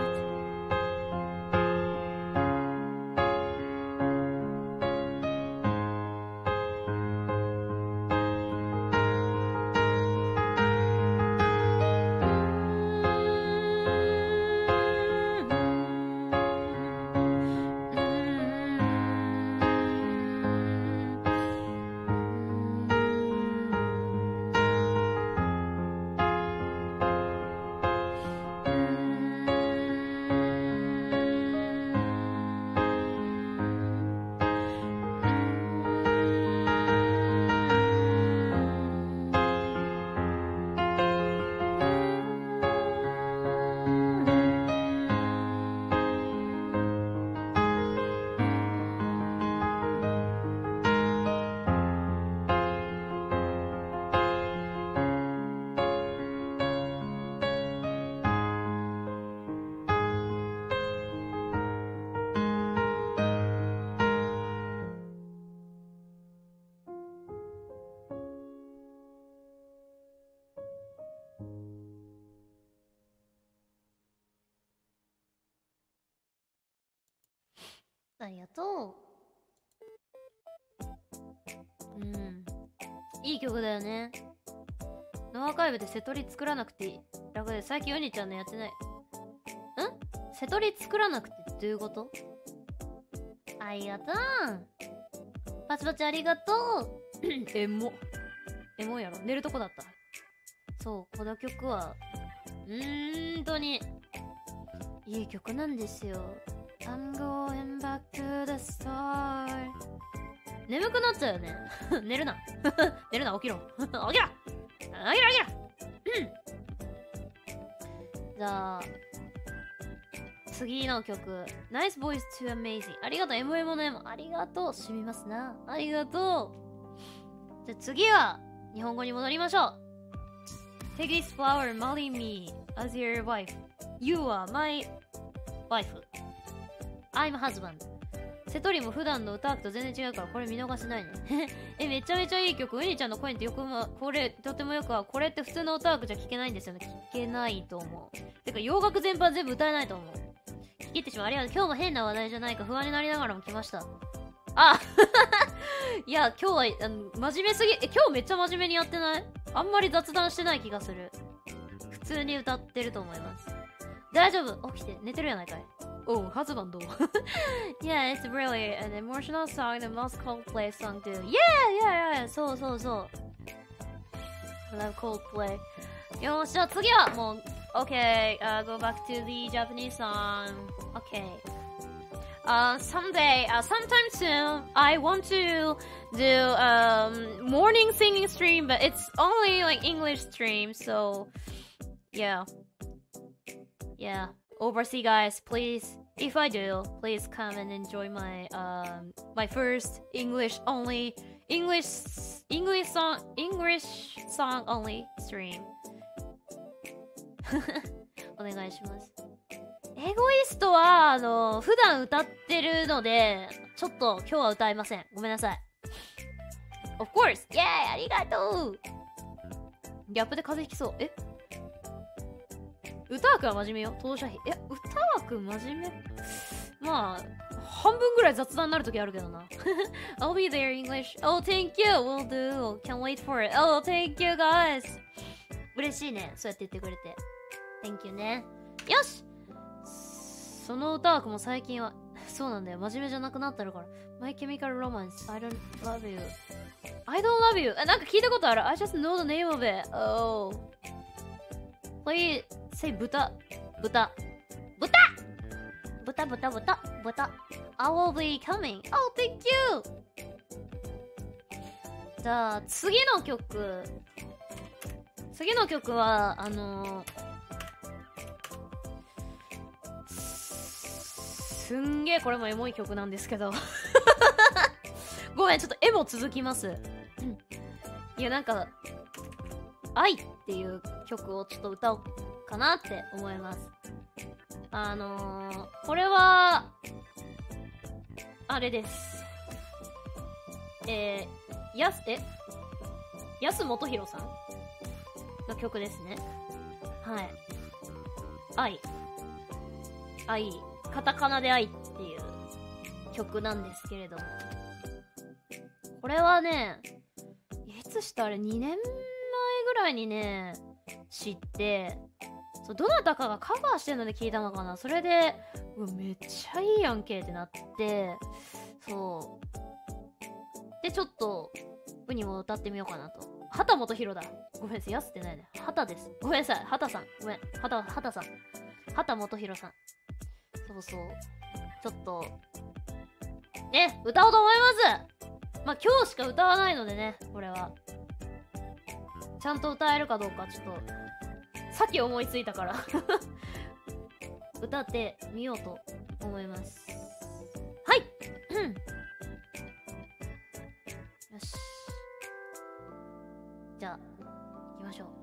ありがとう。うん。いい曲だよね。ノアーカイブで瀬戸り作らなくていい。楽で、最近ウニちゃんのやってない。ん瀬戸り作らなくてどういうこと？ありがとう。パチパチありがとう。エモ。エモやろ。寝るとこだった。そう、この曲は、うーんとに、いい曲なんですよ。I'm going back to the start. 眠くなっちゃうよね。寝るな。寝るな、起きろ。起きろ起きろ起きろじゃあ、次の曲。Nice voice to amazing. ありがとう、エムエム の M。ありがとう。染みますな。ありがとう。じゃあ次は、日本語に戻りましょう。Take this flower, marry me as your wife. You are my wife.I'm husband. 瀬戸りも普段の歌と全然違うからこれ見逃しないね。え、めちゃめちゃいい曲。ウニちゃんの声ってよくま、これとてもよくは、これって普通の歌枠じゃ聴けないんですよね。聴けないと思う。てか洋楽全般全部歌えないと思う。聞きてしまう。ありがとう。今日も変な話題じゃないか不安になりながらも来ました。あいや、今日はあの真面目すぎ、え、今日めっちゃ真面目にやってない？あんまり雑談してない気がする。普通に歌ってると思います。大丈夫。起きて、寝てるやないかい。Oh, husband. Yeah, it's really an emotional song, the most Coldplay song too. Yeah, yeah, yeah. そうそうそう。Love Coldplay. よし、じゃあ次はもう、Okay, uh, go back to the Japanese song. Okay. Uh, someday, uh, sometime soon, I want to do um morning singing stream, but it's only like English stream, so yeah. Yeah. Overseas guys, please, if I do, please come and enjoy my um my first English only English English song English song only stream. お願いします。エゴイストはあの普段歌ってるのでちょっと今日は歌えません。ごめんなさい。Of course, yeah, ありがとう。ギャップで風邪ひきそう。え？歌枠は真面目よ。当社費。え、歌枠真面目？まあ、半分ぐらい雑談になるときあるけどな。I'll be there English. Oh, thank you. Will do. Can't wait for it. Oh, thank you guys. 嬉しいね。そうやって言ってくれて。Thank you ね。よし！その歌枠も最近は、そうなんだよ。真面目じゃなくなってるから。My Chemical Romance. I don't love you. I don't love you. なんか聞いたことある。I just know the name of it. Oh. Please say 豚。豚。豚豚豚豚豚。I will be coming. Oh, thank you! じゃあ、次の曲。次の曲は、あのー、すんげえこれもエモい曲なんですけどごめん、ちょっとエモ続きますいや、なんか愛っていう曲をちょっと歌おうかなって思います。あのー、これはあれです。えー、やす、え安元弘さんの曲ですね。はい。 愛愛カタカナで愛っていう曲なんですけれども、これはね、いつしたあれにねんまえぐらいにね知って、そうどなたかがカバーしてるので聞いたのかな。それでうわめっちゃいいやんけってなって、そうでちょっとウニも歌ってみようかなと。畑基博だ、ごめんなさい、やすってないね、畑です、ごめんなさい、畑さん、ごめん、畑畑さん、畑基博さん、そうそう、ちょっとね歌おうと思います。まあ今日しか歌わないのでね、これはちゃんと歌えるかどうかちょっとさっき思いついたから歌ってみようと思います。はいよし、じゃあ行きましょう。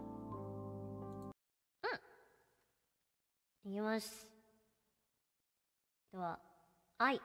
うん、行きます。では、愛。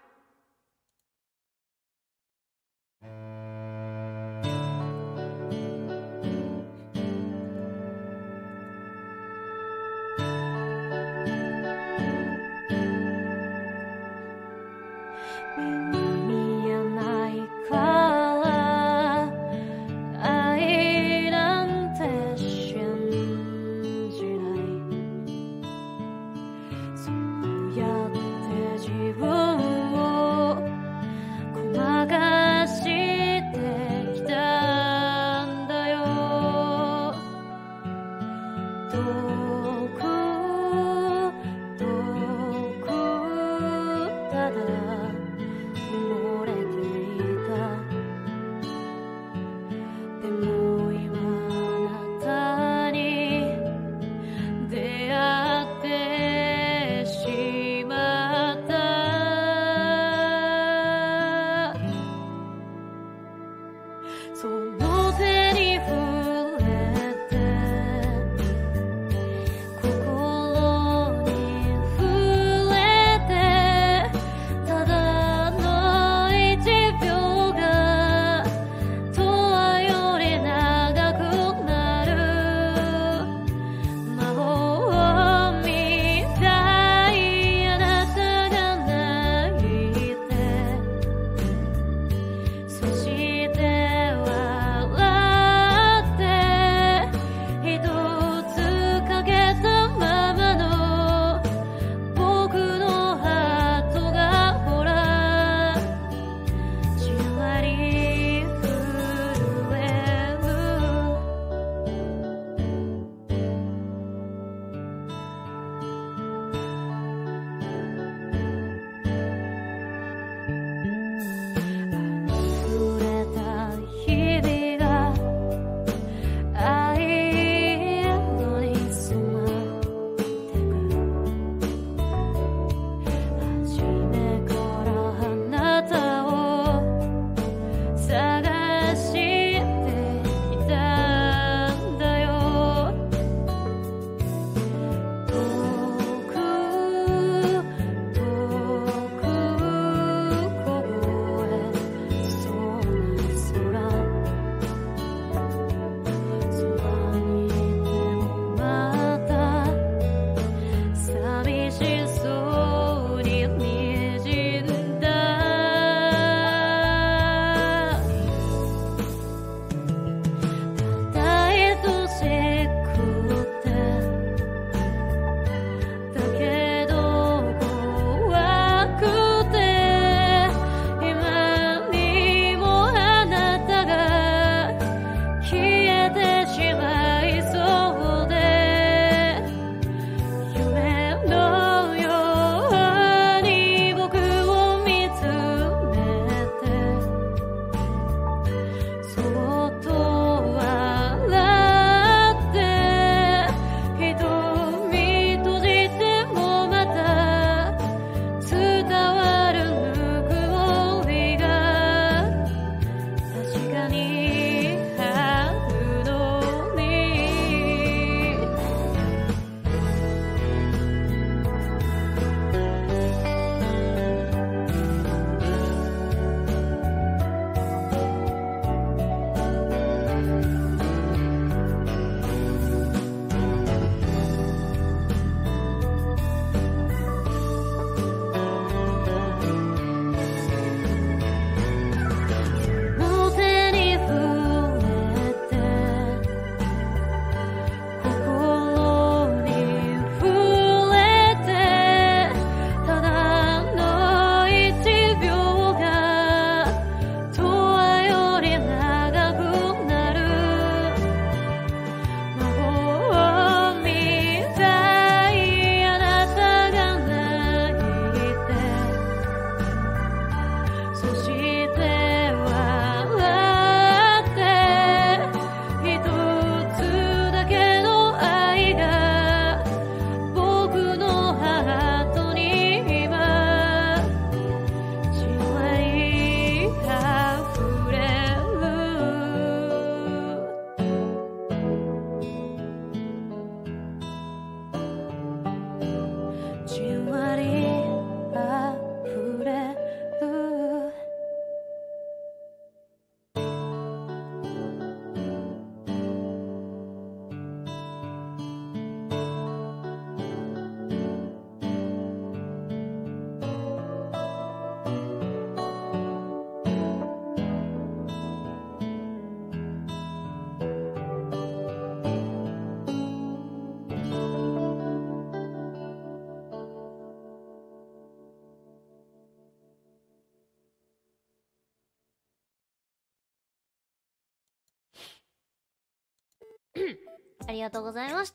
ありがとうございました。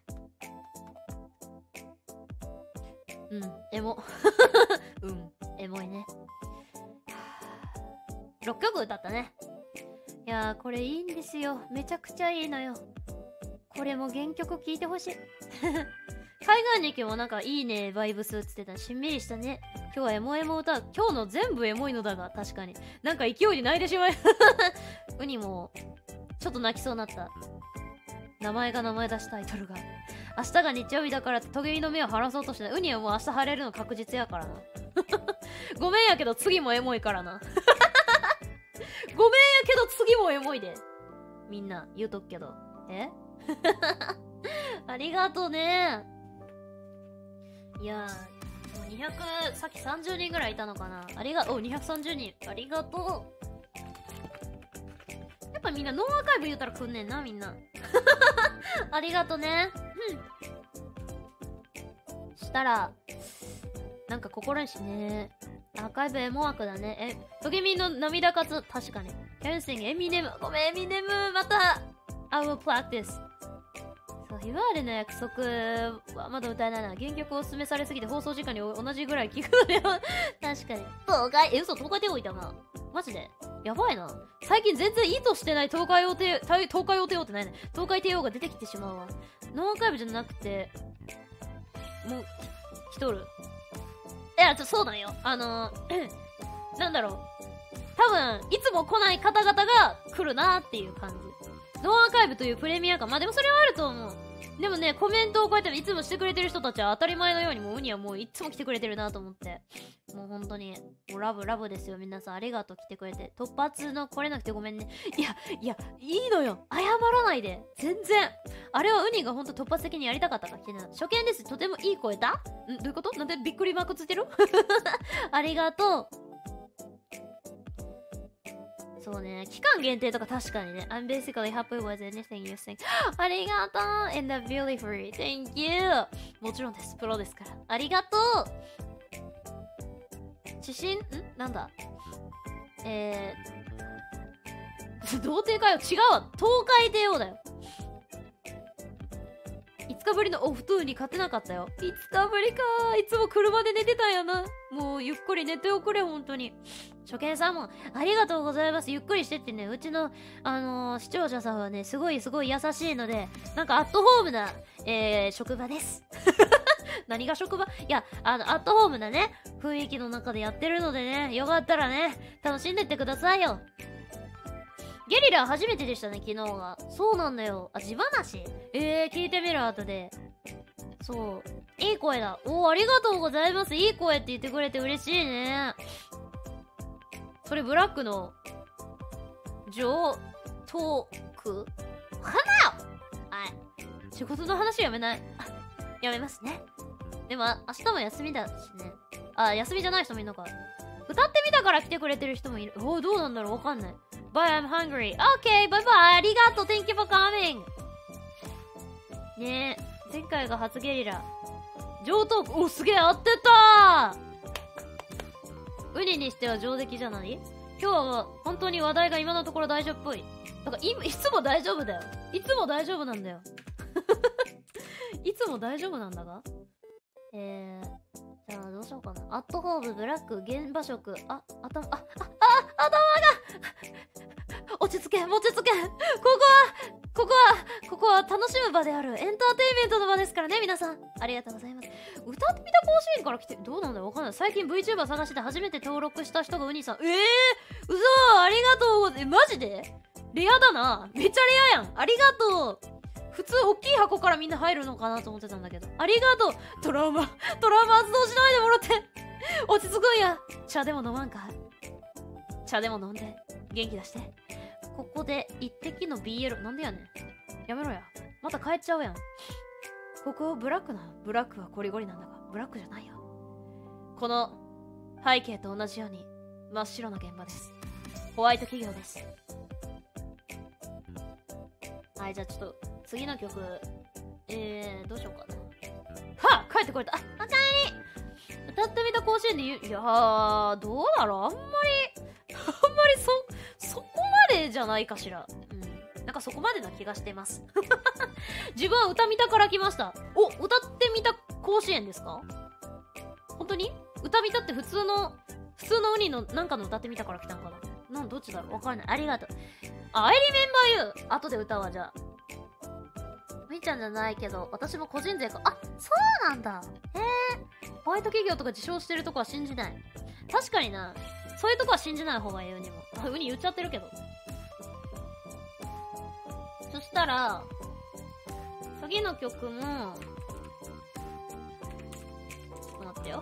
うん、エモ。うん、エモいね。ろっきょく歌ったね。いやー、これいいんですよ。めちゃくちゃいいのよ。これも原曲聴いてほしい。海岸に行けもなんかいいね、バイブスつってた。しんみりしたね。今日はエモエモ歌う。今日の全部エモいのだが、確かに。なんか勢いに泣いてしまい。ウニも、ちょっと泣きそうになった。名前が名前出しタイトルが。明日が日曜日だからってトゲミの目を晴らそうとしてない。ウニはもう明日晴れるの確実やからな。ごめんやけど次もエモいからな。ごめんやけど次もエモいで。みんな言うとくけど。えありがとうね。いやー、もうにひゃく、さっきさんじゅうにんぐらいいたのかな。ありが、お、にひゃくさんじゅうにん。ありがとう。やっぱみんなノンアーカイブ言うたら来んねんな、みんな。ありがとね。うん。したら、なんか心にしね。アーカイブエモ枠だね。え、トゲミの涙活、確かに。キャンシング、エミネム、ごめん、エミネム、また、I will practice。そう、ひまわりの約束はまだ歌えないな。原曲をおすすめされすぎて放送時間に同じぐらい聞くのよ。確かに。東海、え、嘘、東海手を置いたな。マジでやばいな。最近全然意図してない東海王帝、東海王帝王ってないね。東海帝王が出てきてしまうわ。ノンアーカイブじゃなくて、もう、来とる。いや、ちょ、そうなんよ。あのー、なんだろう。多分、いつも来ない方々が来るなっていう感じ。ノンアーカイブというプレミア感。まあでもそれはあると思う。でもね、コメントをこうやっていつもしてくれてる人たちは当たり前のようにもうウニはもういつも来てくれてるなと思って。もう本当に、もうラブラブですよ。皆さんありがとう来てくれて。突発の来れなくてごめんね。いや、いや、いいのよ。謝らないで。全然。あれはウニが本当突発的にやりたかったから来てない。初見です。とてもいい声だんどういうこと？なんでびっくりマークついてる？ありがとう。そうね、期間限定とか確かにね。I'm basically happy with anything you think. ありがとう !And the beautiful. Thank you! もちろんです。プロですから。ありがとう指針んなんだえー、童貞かよ。違うわ。東海帝王だよ。いつかぶりのオフトゥーに勝てなかったよ。いつかぶりかー。いつも車で寝てたんやな。もうゆっくり寝ておくれ、ほんとに。初見さんもありがとうございます。ゆっくりしてってね。うちの、あのー、視聴者さんはね、すごいすごい優しいので、なんかアットホームな、えー、職場です。何が職場？いや、あの、アットホームなね、雰囲気の中でやってるのでね、よかったらね、楽しんでってくださいよ。ゲリラ初めてでしたね、昨日が。そうなんだよ。あ、地話えー、聞いてみる、後で。そう。いい声だ。おー、ありがとうございます。いい声って言ってくれて嬉しいね。それ、ブラックの、上、トーク花よはい。仕事の話やめない。やめますね。でも、明日も休みだしね。あ、休みじゃない人もいるのか。歌ってみたから来てくれてる人もいる。おー、どうなんだろうわかんない。Bye, I'm hungry. Okay, bye bye. ありがとう。Thank you for coming. ねえ、前回が初ゲリラ。上等、お、すげえ、合ってたー。ウニにしては上出来じゃない？今日は本当に話題が今のところ大丈夫っぽい。だからい、いつも大丈夫だよ。いつも大丈夫なんだよ。いつも大丈夫なんだがえー、じゃあどうしようかな。アットホーム、ブラック、現場色。あ、頭、あ、あ、あ、頭が落ち着け、落ち着け。ここは、ここは、ここは楽しむ場である。エンターテインメントの場ですからね、皆さん。ありがとうございます。歌ってみた甲子園から来て、どうなんだろうわかんない。最近 VTuber 探して初めて登録した人がウニさん。えー、うそありがとう。え、マジでレアだな。めっちゃレアやん。ありがとう。普通大きい箱からみんな入るのかなと思ってたんだけど。ありがとう。トラウマ、トラウマ発動しないでもらって。落ち着くんや。茶でも飲まんか茶でも飲んで。元気出して。ここで一滴の ビーエル。なんでやねん。やめろや。また帰っちゃうやん。ここブラックな。ブラックはゴリゴリなんだが、ブラックじゃないよ。この背景と同じように真っ白な現場です。ホワイト企業です。はい、じゃあちょっと次の曲、えー、どうしようかな。はっ帰ってこれた。あ、おかえり歌ってみた甲子園で言う、いやー、どうだろうあんまり、あんまりそ、そこまでじゃないかしら。うん。 なんかそこまでな気がしてます。自分は歌見たから来ました。お、歌ってみた甲子園ですか？本当に？歌見たって普通の、普通のウニのなんかの歌ってみたから来たんかな。なん、どっちだろうわかんない。ありがとう。あ、アイリメンバーユー。後で歌うわ、じゃあ。みーちゃんじゃないけど、私も個人税か。あ、そうなんだ。へえ。ホワイト企業とか自称してるとこは信じない。確かにな。そういうとこは信じない方がいい、ウニも。あ、ウニ言っちゃってるけど。そしたら、次の曲も、ちょっと待ってよ。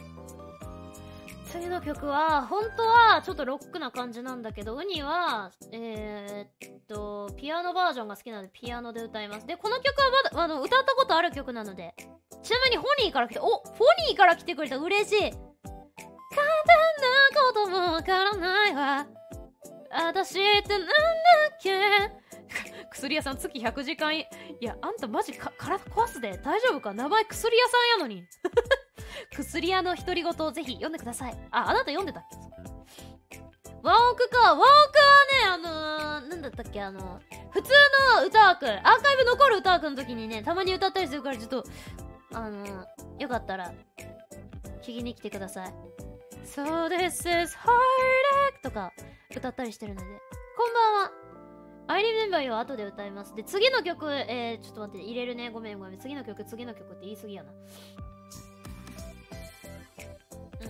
次の曲は、本当はちょっとロックな感じなんだけど、ウニは、えー、っと、ピアノバージョンが好きなので、ピアノで歌います。で、この曲はまだ、あの、歌ったことある曲なので、ちなみにホニーから来て、お、フォニーから来てくれた、嬉しい。簡単なこともわからないわ。私ってなんだっけ薬屋さん月ひゃくじかんい、いや、あんたマジか、体壊すで。大丈夫か？名前薬屋さんやのに。薬屋の独り言をぜひ読んでください。あ、あなた読んでたっけ？ワンオクか。ワンオクはね、あのー、なんだったっけ、あのー、普通の歌枠、アーカイブ残る歌枠の時にね、たまに歌ったりするから、ちょっと、あのー、よかったら、聞きに来てください。So this is heartache とか歌ったりしてるので。こんばんは。I remember you は後で歌います。で、次の曲、えー、ちょっと待って、入れるね。ごめんごめん。次の曲、次の曲って言い過ぎやな。うん。うん。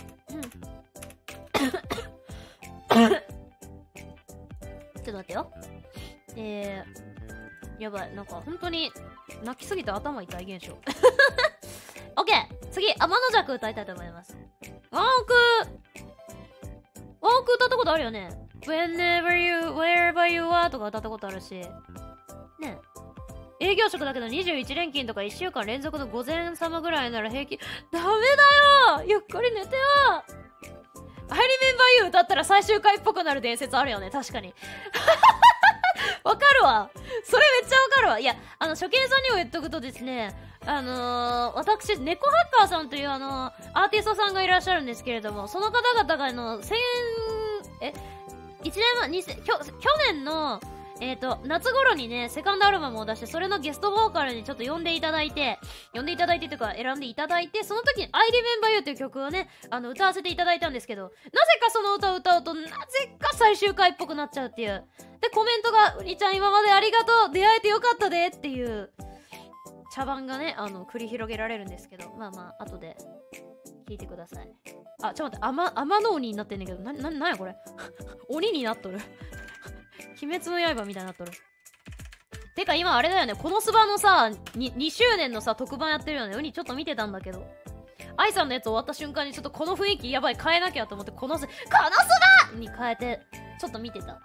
ちょっと待ってよ。えー、やばい。なんか本当に泣きすぎて頭痛い現象。オッケー、次、天の弱歌いたいと思います。ワンオクワンオク歌ったことあるよね。Whenever you, wherever you are とか歌ったことあるし。ねえ。営業職だけどにじゅういち連勤とかいっしゅうかん連続の午前様ぐらいなら平気。ダメだよ、ゆっくり寝てよ。I remember you 歌ったら最終回っぽくなる伝説あるよね。確かに。わかるわ。それめっちゃわかるわ。いや、あの、初見さんにも言っとくとですね、あのー、私、猫ハッカーさんというあのー、アーティストさんがいらっしゃるんですけれども、その方々があの、先、え、いちねんまえ、にせん、きょ、去年の、えっと、夏頃にね、セカンドアルバムを出して、それのゲストボーカルにちょっと呼んでいただいて、呼んでいただいてというか、選んでいただいて、その時に I Remember You という曲をね、あの、歌わせていただいたんですけど、なぜかその歌を歌うと、なぜか最終回っぽくなっちゃうっていう。で、コメントが、うにちゃん今までありがとう、出会えてよかったでっていう、茶番がね、あの、繰り広げられるんですけど、まあまあ、後で、聞いてください。あ、ちょっと待って、甘、甘の鬼になってんねんけど、な、な、なんやこれ。鬼になっとる。鬼滅の刃みたいになっとる。てか今あれだよね、このスバのさ、に、にしゅうねんのさ、特番やってるよね。ウニちょっと見てたんだけど。愛さんのやつ終わった瞬間にちょっとこの雰囲気やばい、変えなきゃと思って、このス、このスバに変えて、ちょっと見てた。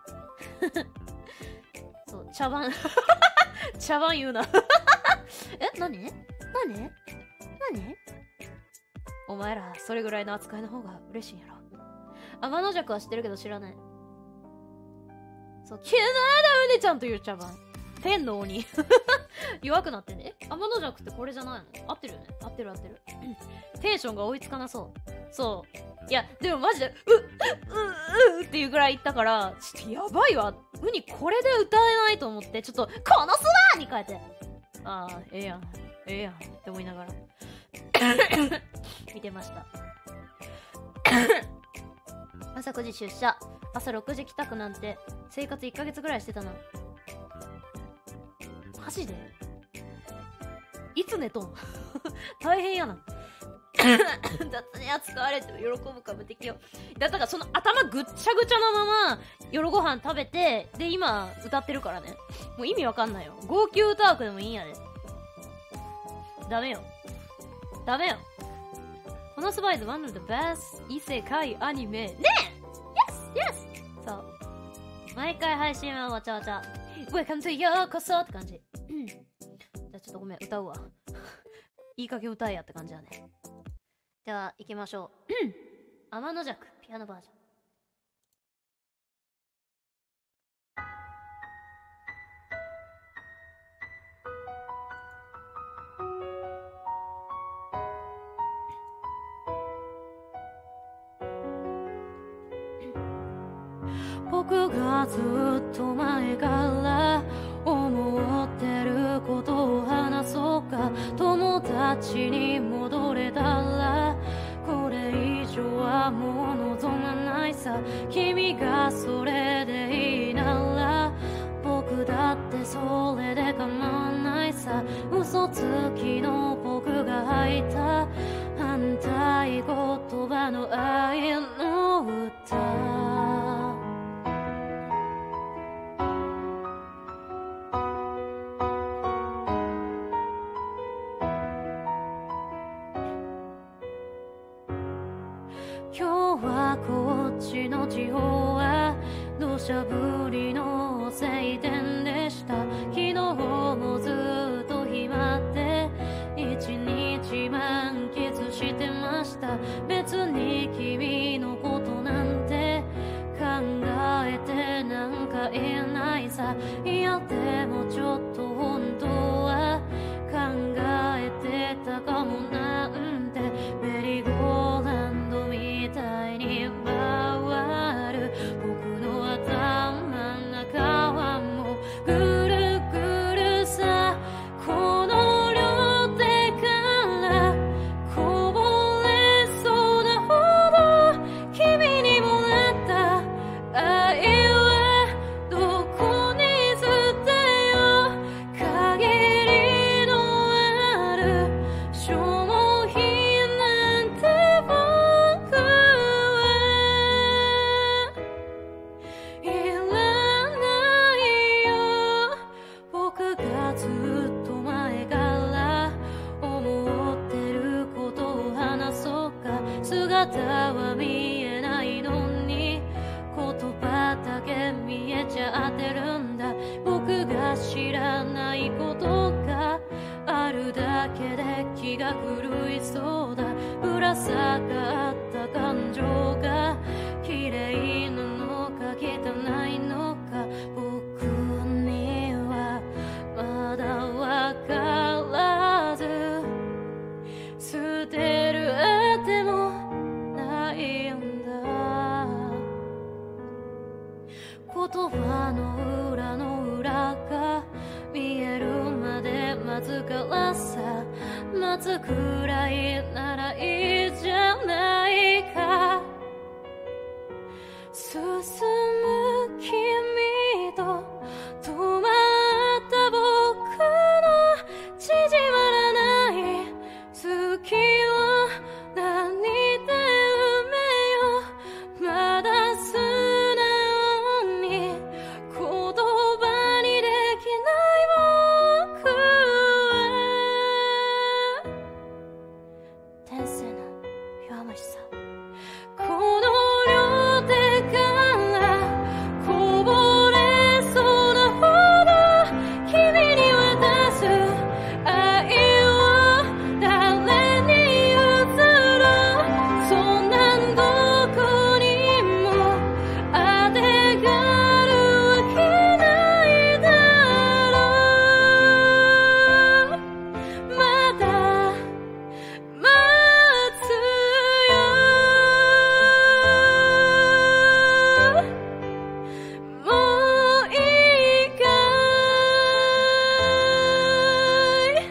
そう、茶番。茶番言うな。え、なになになにお前ら、それぐらいの扱いの方が嬉しいんやろ。天の弱は知ってるけど知らない。そう、キューナーだウネちゃんという茶番。天の鬼。弱くなってね。え、天の弱ってこれじゃないの？合ってるよね。合ってる合ってる。テンションが追いつかなそう。そう。いや、でもマジで、うっ、うっ、うっっていうぐらい言ったから、ちょっとやばいわ。ウニこれで歌えないと思って、ちょっと、このスワーに変えて。ああ、ええやん。ええやん。って思いながら。見てました。朝くじ出社。朝ろくじ帰宅なんて、生活いっかげつぐらいしてたな。マジでいつ寝とん大変やな。雑に扱われても喜ぶか無敵よ。だからその頭ぐっちゃぐちゃのまま夜ご飯食べて、で今歌ってるからね。もう意味わかんないよ。号泣歌枠でもいいんやで。ダメよ。ダメよ。このスパイズ one of the best 異世界アニメ。ねえ !Yes! Yes! そう。毎回配信はわちゃわちゃ。Welcome to ようこそって感じ。じゃあちょっとごめん、歌うわ。いい加減歌えやって感じだね。では、行きましょう。天の弱、ピアノバージョン。僕がずっと前から思ってることを話そうか。友達に戻れたらこれ以上はもう望まないさ。君がそれでいいなら僕だってそれで構わないさ。嘘つきの僕が吐いた反対言葉の愛の歌。今日はこっちの地方は土砂降りの晴天でした。昨日もずっと暇で一日満喫してました。別に君のことなんて考えてなんか言えないさ。いやでもちょっと本当は考えてたかもなんて。メリーゴーランドみたいに回る僕の頭の中はもうぐるぐるさ。この両手からこぼれそうなほど君にもらった愛はどこに捨てよう。限りのある消耗品なんて僕はいらないよ。僕がずっと前から思ってることを話そうか。姿は見えないのに言葉だけ見えちゃってるんだ。僕が知らないことがあるだけで気が狂いそうだ。ぶら下がった感情が綺麗なのか汚いのか僕にはまだわからず。捨てるあてもないんだ。言葉の裏の裏が見えるまで待つからさ。待つくらいならいいじゃないか。進む君と止まった僕の縮まらない好きを何で埋めよう。まだ素直に言葉にできない僕は天性な弱虫さ。この両手からこぼれそうなほど君に渡す愛を誰に譲ろう。そんなんどこにもあてがるわけないだろう。まだ待つよ。もういいかい。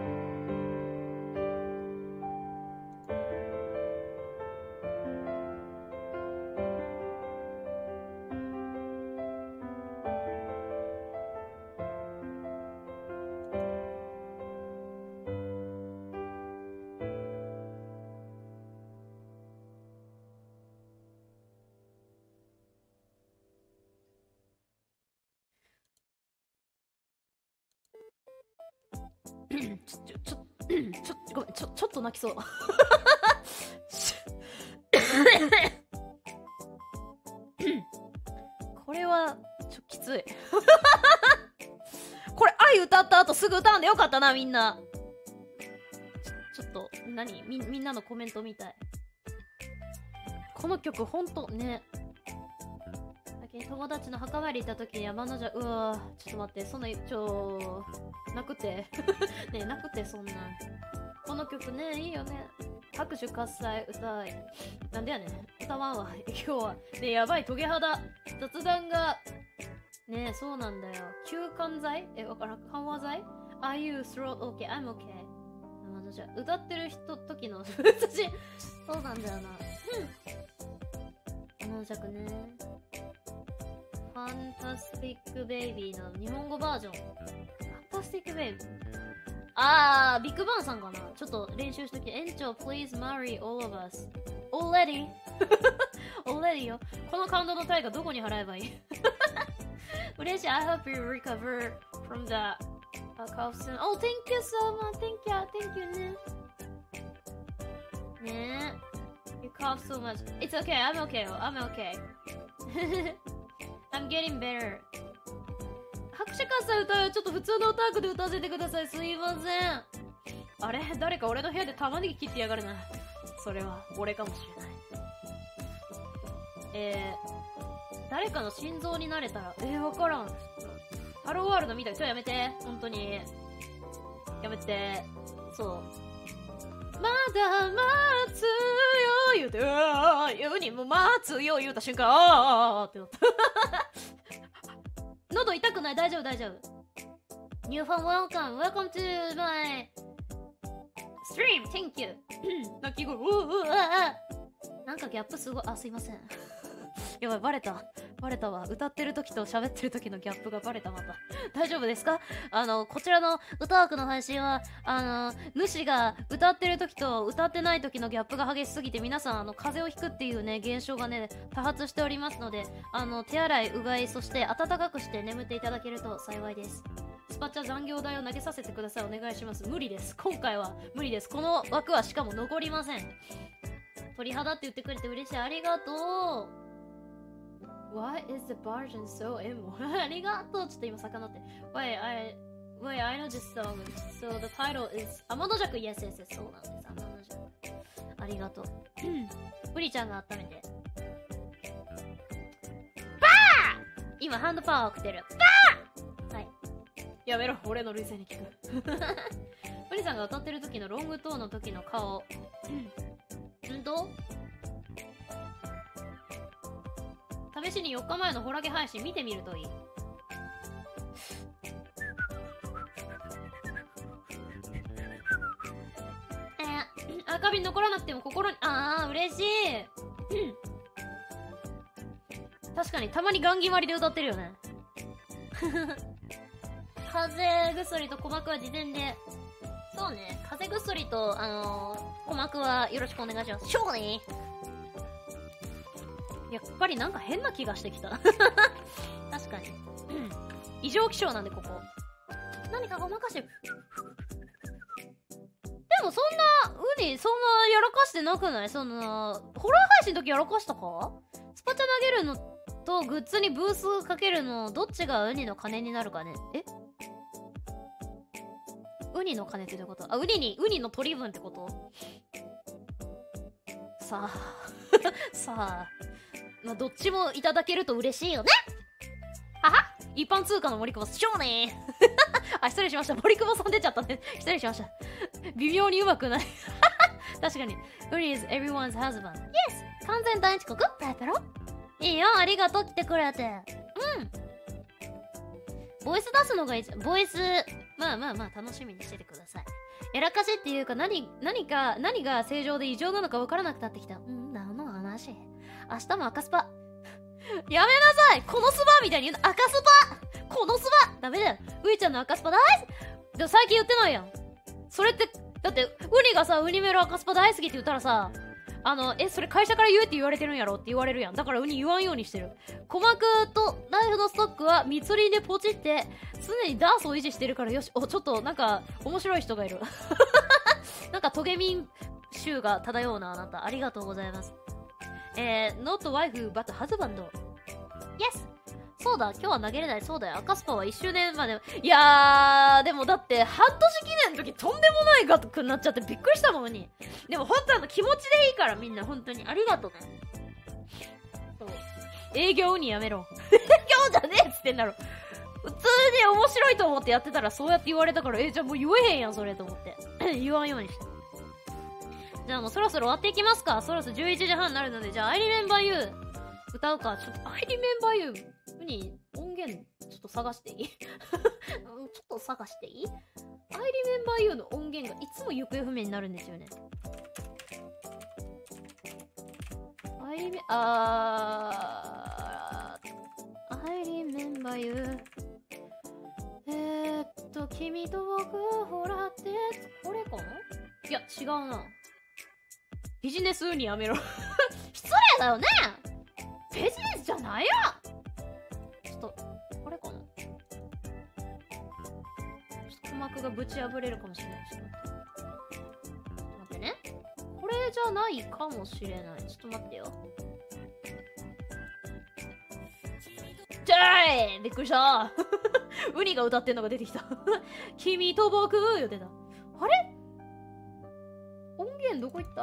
ちょちょちょちょごめんちょちょっと泣きそうこれはちょきついこれ愛歌った後すぐ歌うんでよかったな。みんなちょちょっと何 み, みんなのコメントみたい。この曲ほんとね。友達の墓参り行った時に山のじゃうわーちょっと待ってそんなちょ泣くてねえ泣くてそんな。この曲ねいいよね。拍手喝采歌いなんでやねん歌わんわ今日はね。やばいトゲ肌雑談がねえ、そうなんだよ。休館剤え、わからん。緩和剤 ?Are you throat okay? I'm okay. あの、じゃあ、歌ってる人、時の、私、そうなんだよな。うん。あの、じゃくね。ファンタスティックベイビーの日本語バージョン。ファンタスティックベイビー。あー、ビッグバンさんかな。ちょっと練習しとき。園長、please marry all of us. Already? Already よ。この感動の対価どこに払えばいい嬉しい。I hope you recover from that uh, cough soon. Oh, thank you so much. Thank you. Thank you ね。ねえ。You cough so much. It's okay. I'm okay. I'm okay. I'm getting better. 拍手喝采歌うよ。ちょっと普通の歌枠で歌わせてください。すいません。あれ誰か俺の部屋で玉ねぎ切ってやがるな。それは俺かもしれない。えー、誰かの心臓になれたら、えー、わからん。ハローワールド見たら、ちょ、やめて。本当に。やめて。そう。まだ待つよ、言うて、うわー、言うにも待つよ、言うた瞬間、あーってなった。喉痛くない？大丈夫、大丈夫。New fan welcome, welcome to my stream, thank you. 鳴き声、うううああ。なんかギャップすごい、あ、すいません。やばい、バレた。バレたわ。歌ってる時と喋ってる時のギャップがバレたまた。大丈夫ですか？あの、こちらの歌枠の配信は、あの、主が歌ってる時と歌ってない時のギャップが激しすぎて、皆さん、あの、風邪をひくっていうね、現象がね、多発しておりますので、あの、手洗い、うがい、そして暖かくして眠っていただけると幸いです。スパチャ残業代を投げさせてください。お願いします。無理です。今回は無理です。この枠はしかも残りません。鳥肌って言ってくれて嬉しい。ありがとう。Why is the version so emo? ありがとう。ちょっと今魚って。Wait, I, wait, I know this song. So the title is 天の弱 Yes, yes, yes. そうなんです。天の弱。ありがとう。ブリちゃんが温めて。バー今ハンドパワー送ってる。バーはい。やめろ。俺の涙腺に聞く。ブリさんが歌ってる時のロングトーンの時の顔。うんと試しによっかまえのホラゲ配信見てみるといい。えー、赤瓶残らなくても心に、あー、嬉しい。確かにたまにガン決まりで歌ってるよね。風邪薬と鼓膜は事前で。そうね、風邪薬と、あのー、鼓膜はよろしくお願いします。しょうねやっぱりなんか変な気がしてきた。確かに。異常気象なんで、ここ。何かごまかしてる。でもそんな、ウニ、そんなやらかしてなくない？そんな、ホラー配信の時やらかしたか？スパチャ投げるのとグッズにブースかけるの、どっちがウニの金になるかね？え？ウニの金ってどういうこと？あ、ウニに、ウニの取り分ってこと？さあ。さあ。まあ、どっちもいただけると嬉しいよね。はは一般通貨の森久保さん、しょうねー。あ、失礼しました。森久保さん出ちゃったね。失礼しました。微妙にうまくない。確かに。ウリ is everyone's husband. Yes! 完全第一国ペペロいいよ、ありがとう、来てくれて。うん。ボイス出すのがいいじゃん。ボイス、まあまあまあ、楽しみにしててください。やらかしっていうか、何、何か、何が正常で異常なのか分からなくなってきた。うん、何の話？明日も赤スパ。やめなさい！このスパみたいに言うの。赤スパ！このスパ！ダメだよ。ウイちゃんの赤スパ大好き！で最近言ってないやん。それって、だって、ウニがさ、ウニメロ赤スパ大好きって言ったらさ、あの、え、それ会社から言うって言われてるんやろって言われるやん。だからウニ言わんようにしてる。鼓膜とナイフのストックは密林でポチって、常にダースを維持してるからよし。お、ちょっとなんか、面白い人がいる。なんかトゲミン臭が漂うな、あなた。ありがとうございます。えー、not wife but husband. Yes! そうだ、今日は投げれない。そうだよ。赤スパはいっしゅうねんまで。いやー、でもだって、半年記念の時とんでもない額くなっちゃってびっくりしたもんに。でも本当あの気持ちでいいからみんな本当にありがとうね。そう。営業ウニやめろ。営業じゃねえっつってんだろ。普通に面白いと思ってやってたらそうやって言われたから、え、じゃあもう言えへんやん、それと思って。言わんようにして。じゃあもうそろそろ終わっていきますか。そろそろじゅういちじはんになるので、じゃあ I remember you 歌うか。ちょっと I remember you ウウニ、音源、ちょっと探していいちょっと探していい ?I remember you の音源がいつも行方不明になるんですよね。I remember, あー、I remember you。えーっと、君と僕、ほらって、これかな？いや、違うな。ビジネスウニやめろ。失礼だよね！ビジネスじゃないよ！ちょっと、これかな？ちょっと鼓膜がぶち破れるかもしれない。ちょっと待って。ちょっと待ってね。これじゃないかもしれない。ちょっと待ってよ。ちゃーい！びっくりしたウニが歌ってんのが出てきた君と僕よ出た。あれ音源どこ行った？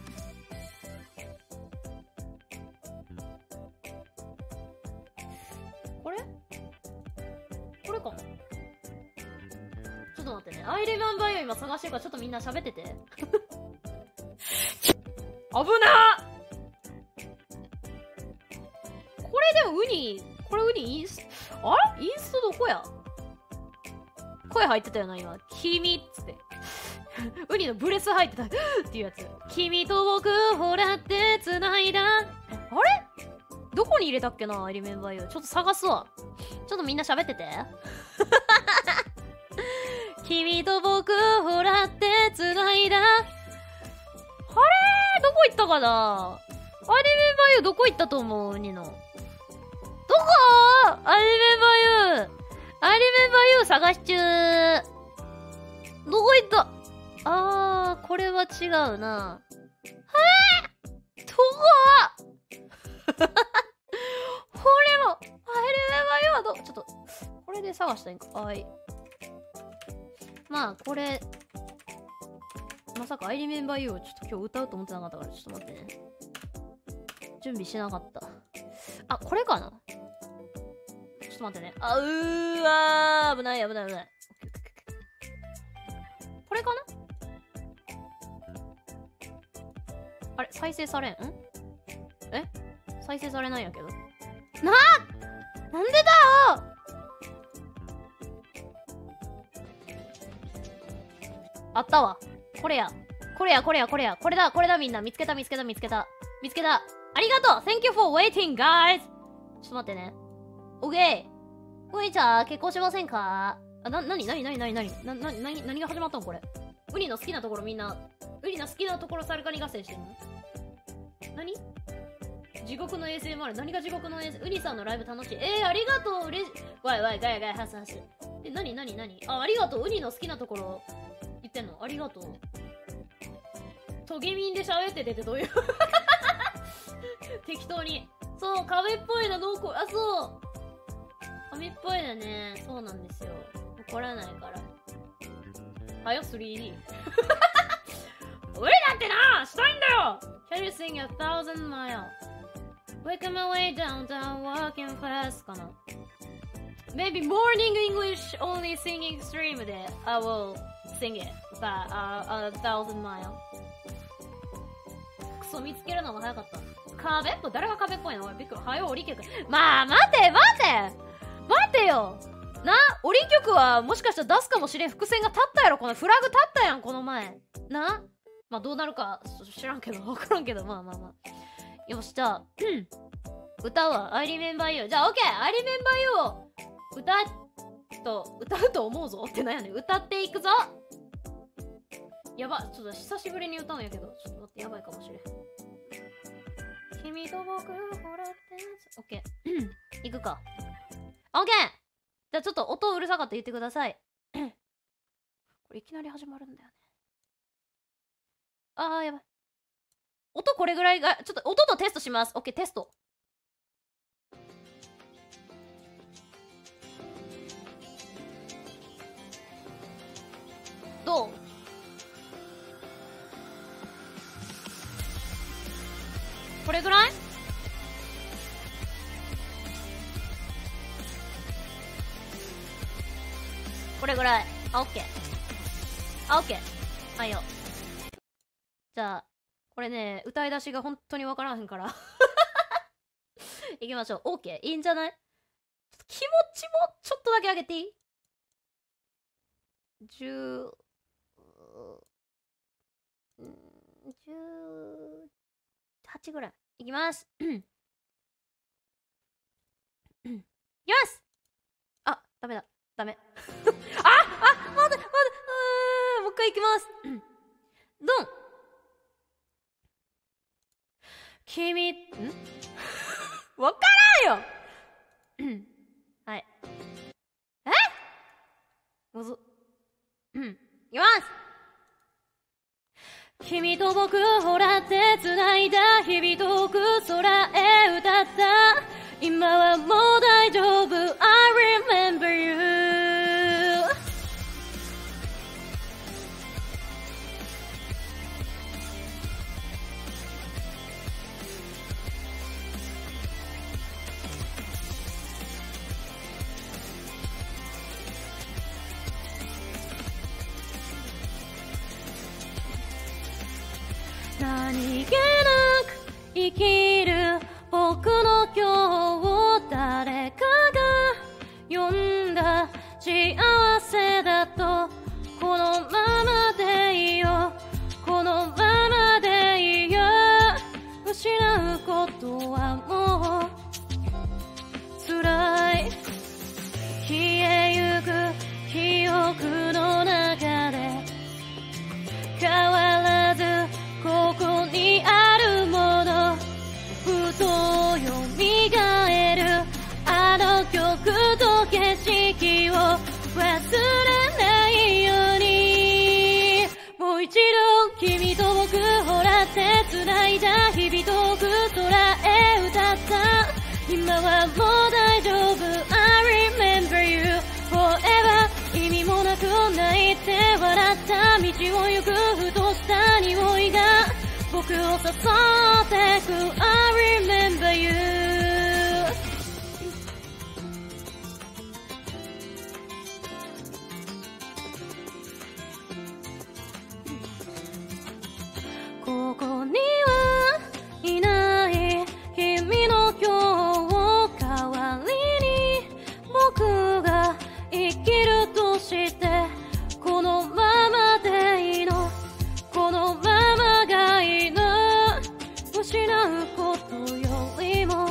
これこれかな？ちょっと待ってね。アイレバンバイオ今探してるからちょっとみんな喋ってて。危なー！これでもウニ、これウニインス、あれインストどこや？声入ってたよな、今。君っつって。ウニのブレス入ってたっていうやつ。君と僕、ほらって繋いだ。あれどこに入れたっけな、I remember you。ちょっと探すわ。ちょっとみんな喋ってて。君と僕、ほらって繋いだ。あれどこ行ったかな？ I remember you どこ行ったと思う？ウニの。どこ？ I remember you。I remember you 探し中。どこ行った？あー、これは違うな。はぁ！どこ？これも I remember you はど、ちょっと、これで探したいんか。はい。まあ、これ、まさか I remember you をちょっと今日歌うと思ってなかったから、ちょっと待ってね。準備しなかった。あ、これかな？ちょっと待ってね。あ、うーわー、危ない危ない危ない。これかな？あれ再生されん？ん？え？再生されないんやけど。なあ！なんでだよ！あったわ。これや。これや、これや、これや。これだ、これだみんな。見つけた、見つけた、見つけた。見つけた。ありがとう！ Thank you for waiting, guys! ちょっと待ってね。オッケー！ウニちゃん、結婚しませんか？あ、な、なになになになになにな、な、なに、何が始まったのこれ。ウニの好きなところみんな、ウニの好きなところサルカニ合戦してんの？何？地獄の エーエスエムアール。何が地獄の エーエスエムアール？ ウニさんのライブ楽しい。えー、ありがとう。うれし、わいわい、ガヤガヤ、ハスハス。え、なになになに？あ、ありがとう。ウニの好きなところ言ってんの？ありがとう。トゲミンで喋っててってどういう適当に。そう、壁っぽいな、濃厚。あ、そう。紙っぽいだね。そうなんですよ。怒らないから。はよ、スリーディー。俺だってなしたいんだよ !Can you sing a thousand mile? Wake my way downtown, walking fast かな Maybe morning English only singing stream で I will sing it, but、uh, a thousand mile クソ見つけるのが早かった。壁っぽい誰が壁っぽいの？びっくり。はよ、降り曲。まあ、待て待て待てよな、降り曲はもしかしたら出すかもしれん伏線が立ったやろ。このフラグ立ったやん、この前。な、まあどうなるか知らんけど、わからんけど、まあまあまあ。よし、じゃあ、うん。歌うわ。I remember you。じゃあ、OK! I remember you を歌っと、歌うと思うぞってなんやねん。歌っていくぞ。やば、ちょっと久しぶりに歌うんやけど、ちょっと待って、やばいかもしれん。君と僕、ほらって、OK。いくか。OK! じゃあちょっと音うるさかった言ってください。これいきなり始まるんだよね。あー、やばい。音これぐらいが、ちょっと音とテストします。OK、テスト。どう？これぐらい？これぐらい。あ、オッケー。あ、オッケー。はいよ。じゃあ、これね、歌い出しが本当にわからへんから。いきましょう。オッケー。いいんじゃない？ 気持ちもちょっとだけ上げていい？じゅう、じゅうはちぐらい。いきます。いきますあ、ダメだ。ダメ。ああまだまだあもう一回いきます。ドン君、んわからんよはい。えむず。うん。いきます君と僕ほら手繋いだ日々遠く空へ歌った今はもう大丈夫 I remember you 何気なく生きる僕の今日を誰かが呼んだ幸せだとこのままでいいよこのままでいいよ失うことはもう辛い消えゆく記憶の中で変わらずここにあるものふと蘇るあの曲と景色を忘れないようにもう一度君と僕ほら手繋いだ日々遠く空へ歌った今はもう大丈夫 I remember you forever 意味もなく泣いて笑った道を行くふとした匂いが僕を誘ってく I remember you ここにはいない君の今日を代わりに僕が生きるとしてこのままでいいのこのままがいいの失うことよりも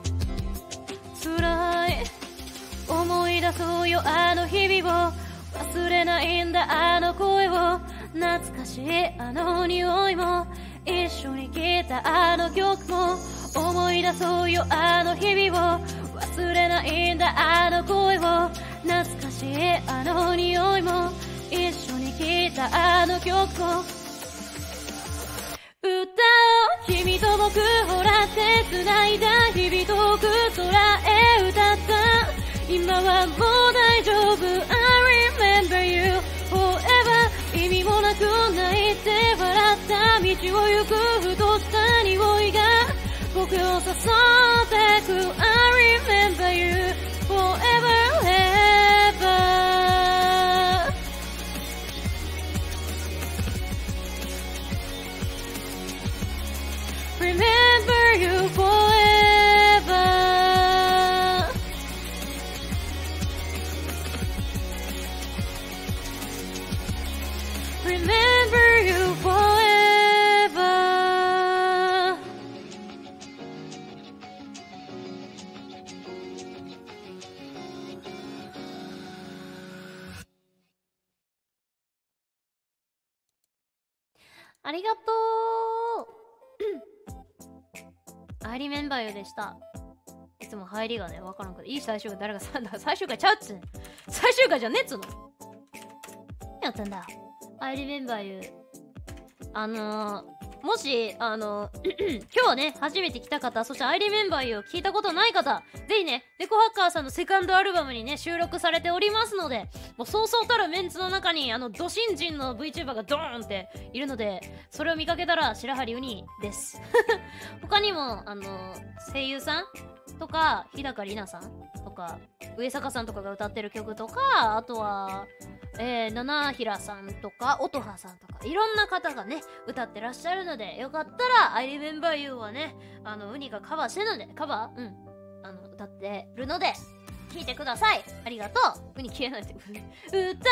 辛い思い出そうよあの日々を忘れないんだあの声を懐かしいあの匂いも一緒に聴いたあの曲も思い出そうよあの日々を忘れないんだあの声を懐かしいあの匂いも一緒に聴いたあの曲も歌おう君と僕ほら手繋いだ日々遠く空へ歌った今はもう大丈夫 I remember you forever 意味もなく泣いて笑った道を行くふとした匂いが僕を誘ってく I remember you forever ever Remember you forever Remember you forever ありがとうアイリメンバーよでした。いつも入りがね、わからんくて。いい最終回誰がさんだ最終回ちゃうっつうねん。最終回じゃねえっつうの。何やったんだ。アイリメンバーよ。あのー、もし、あのー、今日ね、初めて来た方、そしてアイリメンバーよ聞いたことない方、ぜひね、デコハッカーさんのセカンドアルバムにね、収録されておりますので、もうそうそうたるメンツの中に、あの、ド新人の VTuber がドーンっているので、それを見かけたら、白羽ウニです。他にも、あのー、声優さんとか、日高里奈さんとか、上坂さんとかが歌ってる曲とか、あとは、えー、七平さんとか、音羽さんとか、いろんな方がね、歌ってらっしゃるので、よかったら、I Remember You はね、あの、ウニがカバーしてるので、カバーうん。あの、歌ってるので、 聞いてください。ありがとう。ウニ消えないって。歌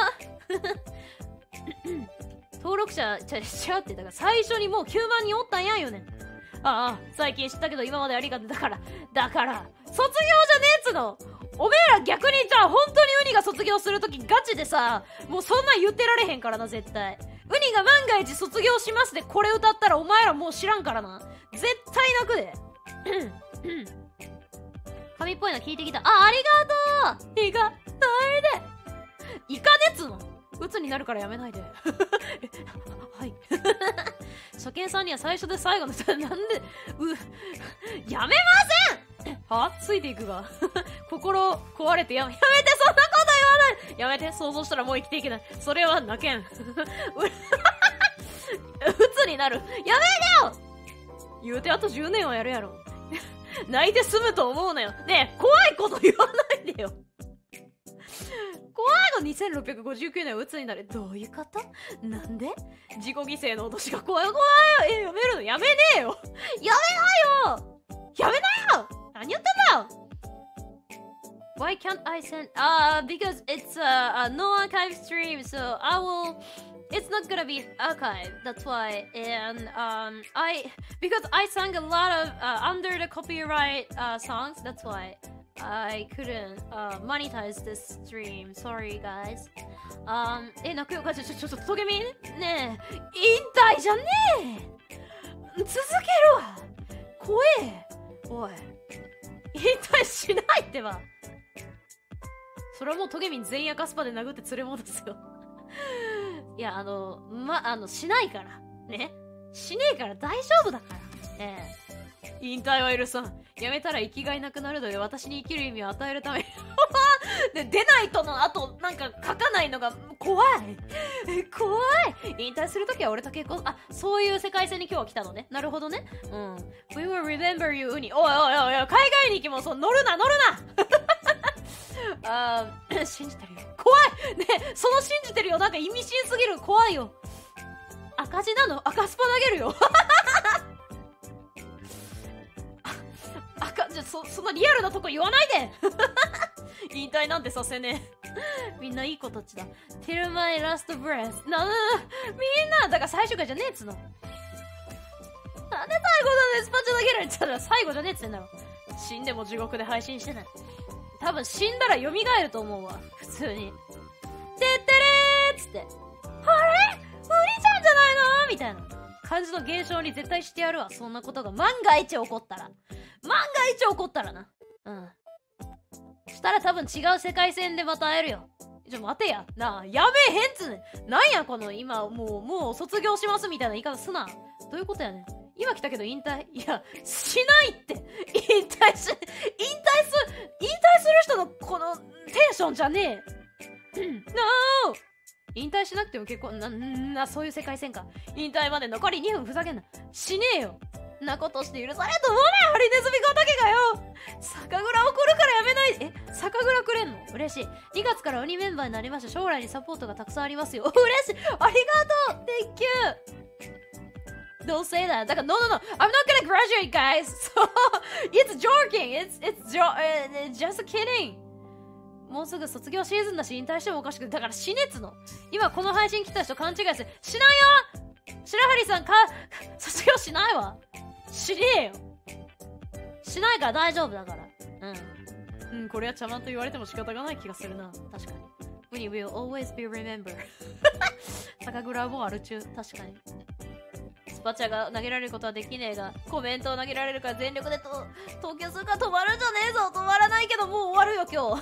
登録者、ちゃ、違うって。だから最初にもうきゅうまん人おったんやんよね。ああ、最近知ったけど今までありがとう。だから、だから、卒業じゃねえっつの。おめえら逆にじゃあ本当にウニが卒業するときガチでさ、もうそんなん言ってられへんからな、絶対。ウニが万が一卒業しますでこれ歌ったらお前らもう知らんからな。絶対泣くで。神っぽいの聞いてきた。あ、ありがとう。いかないで。いかねっつの。鬱になるからやめないで。はい。初見さんには最初で最後の人なんで、う、やめませんはついていくが。心壊れてやめ、やめて、そんなこと言わない。やめて、想像したらもう生きていけない。それは泣けん。鬱になる。やめてよ言うてあとじゅうねんはやるやろ。泣いて済むと思うなよ。ねえ、怖いこと言わないでよ。怖いのにせんろっぴゃくごじゅうきゅうねんは鬱になる。どういうこと？なんで？自己犠牲の脅しが怖い怖いよ。え、やめるのやめねえよ。やめなよやめなよ何言ってんだよ Why can't I send? Uh, because it's a, a no archive stream, so I will. It's not gonna be archived. That's why. And um, I because I sang a lot of uh, under the copyright uh, songs. That's why I couldn't uh, monetize this stream. Sorry, guys. Um, え、泣くよ。ちょ、ちょ、ちょっと、トゲミねえ、引退じゃねえ続けるわ怖えおい。引退しないってばそれはもうトゲミン全員赤スパで殴って連れ戻すよ。いや、あの、ま、あの、しないから。ね。しねえから大丈夫だから。ええ。引退は許さん。やめたら生きがいなくなるので私に生きる意味を与えるために。で、出ないとの後、なんか書かないのが怖い。怖い。引退するときは俺と結婚、あ、そういう世界線に今日は来たのね。なるほどね。うん。We will remember you ウニ。おいおいおいおい、海外に行きもそう、乗るな乗るなあー、信じてるよ。怖いねその信じてるよ。なんか意味深すぎる。怖いよ。赤字なの赤スパ投げるよ。赤、じゃ、そ、そんなリアルなとこ言わないで引退なんてさせねえ。みんないい子たちだ。Till my last breath. な、みんな、だから最初からじゃねえっつの。なんで最後だねスパチャ投げられちゃったら最後じゃねえっつってんだろ。死んでも地獄で配信してない。多分死んだら蘇ると思うわ。普通に。てってれーっつって。あれお兄ちゃんじゃないのみたいな感じの現象に絶対してやるわ。そんなことが万が一起こったら。万が一起こったらな。うん。したら多分違う世界線でまた会えるよ。ちょ、待てや。なあ、やめえへんつね。なんやこの今、もう、もう卒業しますみたいな言い方すな。どういうことやねん。今来たけど引退いや、しないって引退し、引退す、引退する人のこのテンションじゃねえ。うん。ノー引退しなくても結婚、な、な、そういう世界線か。引退まで残りにふんふざけんな。しねえよ。なことして許されんと思うねハリネズミ小竹がよ酒蔵怒るからやめないで。え、酒蔵くれんの嬉しい。にがつから鬼メンバーになりました。将来にサポートがたくさんありますよ。嬉しいありがとう Thank you Don't say that. だから、no, no, no. I'm not gonna graduate, guys. So, it's joking. It's, it's jo- uh, just kidding. もうすぐ卒業シーズンだし、引退してもおかしく、だから死ねつの。今この配信来た人勘違いして、しないよ白針さんか、卒業しないわ。しねえよ。しないから大丈夫だから。うん。うん、これはちゃまんと言われても仕方がない気がするな。確かに。We will always be remembered. 酒蔵もある中、確かに。スパチャが投げられることはできねえが、コメントを投げられるから全力でと投球するから止まるんじゃねえぞ。止まらないけどもう終わるよ今日。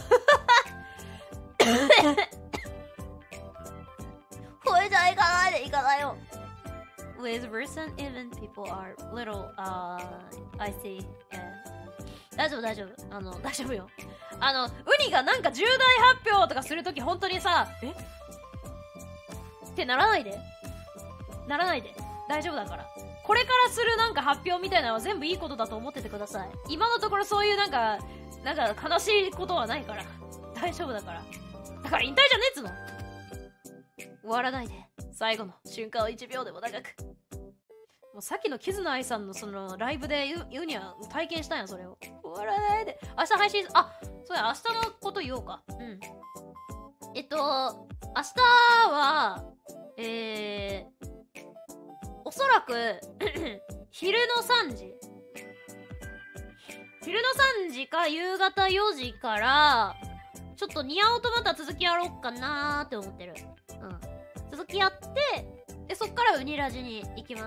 これじゃいかないでいかないよ。With recent event, people are little, uh, I see. Yeah. 大丈夫大丈夫。あの、大丈夫よ。あの、ウニがなんか重大発表とかするとき本当にさ、えってならないで。ならないで。大丈夫だから。これからするなんか発表みたいなのは全部いいことだと思っててください。今のところそういうなんか、なんか悲しいことはないから。大丈夫だから。だから引退じゃねえっつの。終わらないで。最後の瞬間をいちびょうでも長く。もうさっきのキズナアイさんのそのライブでユユニは体験したんやそれを。うわ終わらないで。明日配信、あ、そうや、明日のこと言おうか。うん。えっと、明日は、えー、おそらく、昼のさんじ。昼のさんじか夕方よじから、ちょっとニアオとまた続きやろうかなーって思ってる。うん。続きやって、で、そっからウニラジに行きます。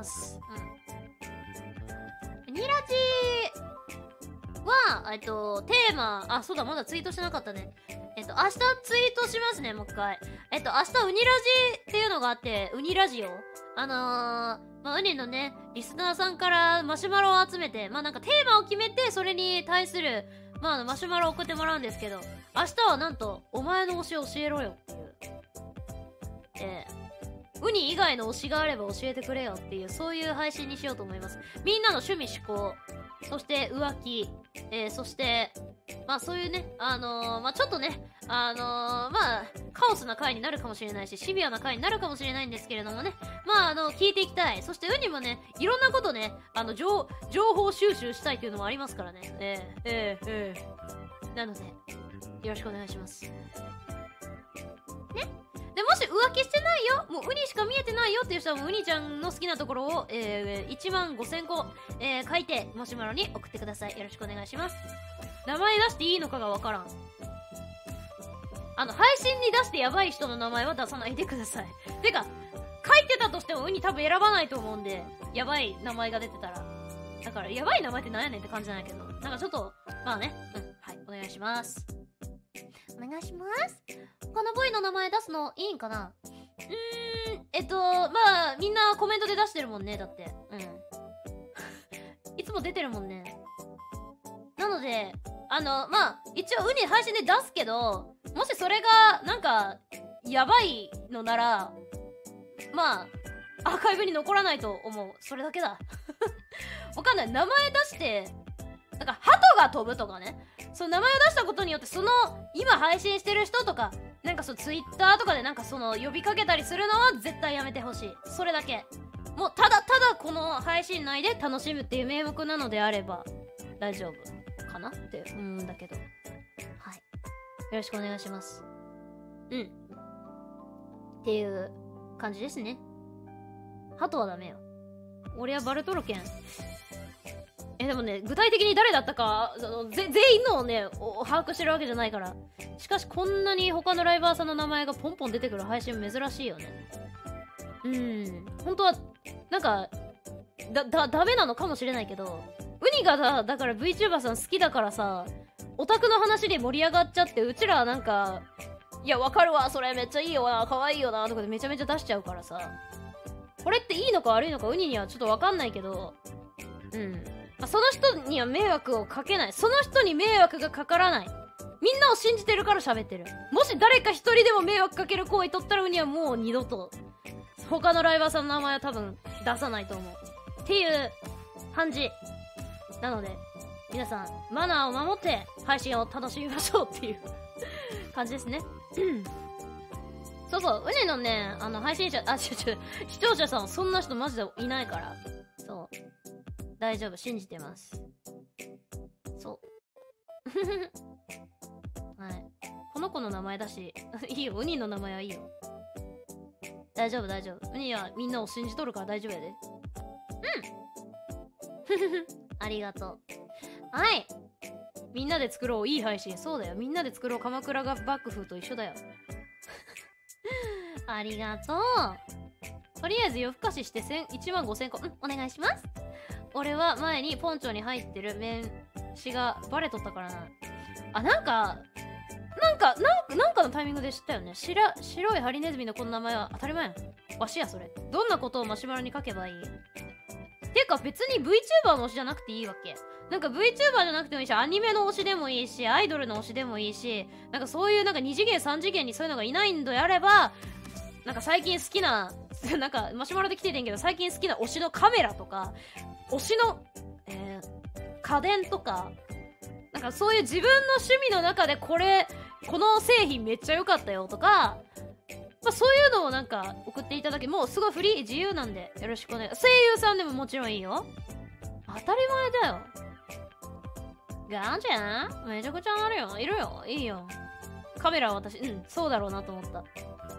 うん。ウニラジは、えっと、テーマ、あ、そうだ、まだツイートしてなかったね。えっと、明日ツイートしますね、もう一回。えっと、明日ウニラジっていうのがあって、ウニラジオ。あのー、まあ、ウニのね、リスナーさんからマシュマロを集めて、まあ、なんかテーマを決めて、それに対する、まあ、あのマシュマロを送ってもらうんですけど、明日はなんと、お前の推しを教えろよっていう。えー、ウニ以外の推しがあれば教えてくれよっていう、そういう配信にしようと思います。みんなの趣味嗜好、そして浮気、えー、そして、まあそういうね、あのー、まあちょっとね、あのー、まあ、カオスな回になるかもしれないし、シビアな回になるかもしれないんですけれどもね、まああの、聞いていきたい。そしてウニもね、いろんなことね、あの、情、情報収集したいというのもありますからね。えー、えー、えー。なので、よろしくお願いします。ね。で、もし浮気してないよ、もうウニしか見えてないよっていう人はもうウニちゃんの好きなところを、えー、いちまんごせんこ、えー、書いてマシュマロに送ってください。よろしくお願いします。名前出していいのかがわからん。あの、配信に出してやばい人の名前は出さないでください。てか、書いてたとしてもウニ多分選ばないと思うんで、やばい名前が出てたら。だから、やばい名前ってなんやねんって感じなんやけど。なんかちょっと、まあね、うん、はい、お願いします。お願いします。他のボーイの名前出すのいいんかな？うーん、えっと、まあ、みんなコメントで出してるもんね、だって。うん。いつも出てるもんね。なので、あの、まあ、一応ウニ配信で出すけど、もしそれが、なんか、やばいのなら、まあ、アーカイブに残らないと思う。それだけだ。わかんない。名前出して、なんか、鳩が飛ぶとかね。その名前を出したことによって、その、今配信してる人とか、なんかそう、ツイッターとかでなんかその、呼びかけたりするのは絶対やめてほしい。それだけ。もう、ただただこの配信内で楽しむっていう名目なのであれば、大丈夫かなって思うんだけど。はい。よろしくお願いします。うん。っていう感じですね。鳩はダメよ。俺はバルトロケン。え、でもね、具体的に誰だったか、あのぜ全員のをね、把握してるわけじゃないから。しかし、こんなに他のライバーさんの名前がポンポン出てくる配信珍しいよね。うん。本当は、なんか、だ、だ、ダメなのかもしれないけど、ウニがだ、だから VTuber さん好きだからさ、オタクの話で盛り上がっちゃって、うちらはなんか、いや、わかるわ、それめっちゃいいよな、可愛いよな、とかでめちゃめちゃ出しちゃうからさ。これっていいのか悪いのか、ウニにはちょっとわかんないけど、うん。まあ、その人には迷惑をかけない。その人に迷惑がかからない。みんなを信じてるから喋ってる。もし誰か一人でも迷惑かける行為取ったらウニはもう二度と、他のライバーさんの名前は多分出さないと思う。っていう感じ。なので、皆さん、マナーを守って配信を楽しみましょうっていう感じですね。そうそう、ウニのね、あの、配信者、あ、ちょちょ、視聴者さん、そんな人マジでいないから。そう。大丈夫、信じてます。そう。はい。この子の名前だし、いいよ、ウニの名前はいいよ。大丈夫、大丈夫。ウニはみんなを信じとるから大丈夫やで。うんありがとう。はい。みんなで作ろう、いい配信。そうだよ。みんなで作ろう、鎌倉が幕府と一緒だよ。ありがとう。とりあえず夜更かししていちまんごせんこ。うん、お願いします。俺は前にポンチョに入ってる名刺がバレとったからな。あ、なんか、なんか、なんか、なんかのタイミングで知ったよね。しら、白いハリネズミのこの名前は当たり前やん。わしや、それ。どんなことをマシュマロに書けばいい？てか別に VTuber の推しじゃなくていいわけ。なんか VTuber じゃなくてもいいし、アニメの推しでもいいし、アイドルの推しでもいいし、なんかそういうなんかに次元さん次元にそういうのがいないんであれば、なんか最近好きな、なんかマシュマロで来ててんけど、最近好きな推しのカメラとか、推しの、えー、家電とか、なんかそういう自分の趣味の中でこれ、この製品めっちゃ良かったよとか、まあ、そういうのをなんか送っていただけ、もうすごいフリー自由なんでよろしくお願い。声優さんでももちろんいいよ。当たり前だよ。 ガチャめちゃくちゃあるよ。いるよ。いいよ。カメラは私、うん、そうだろうなと思った。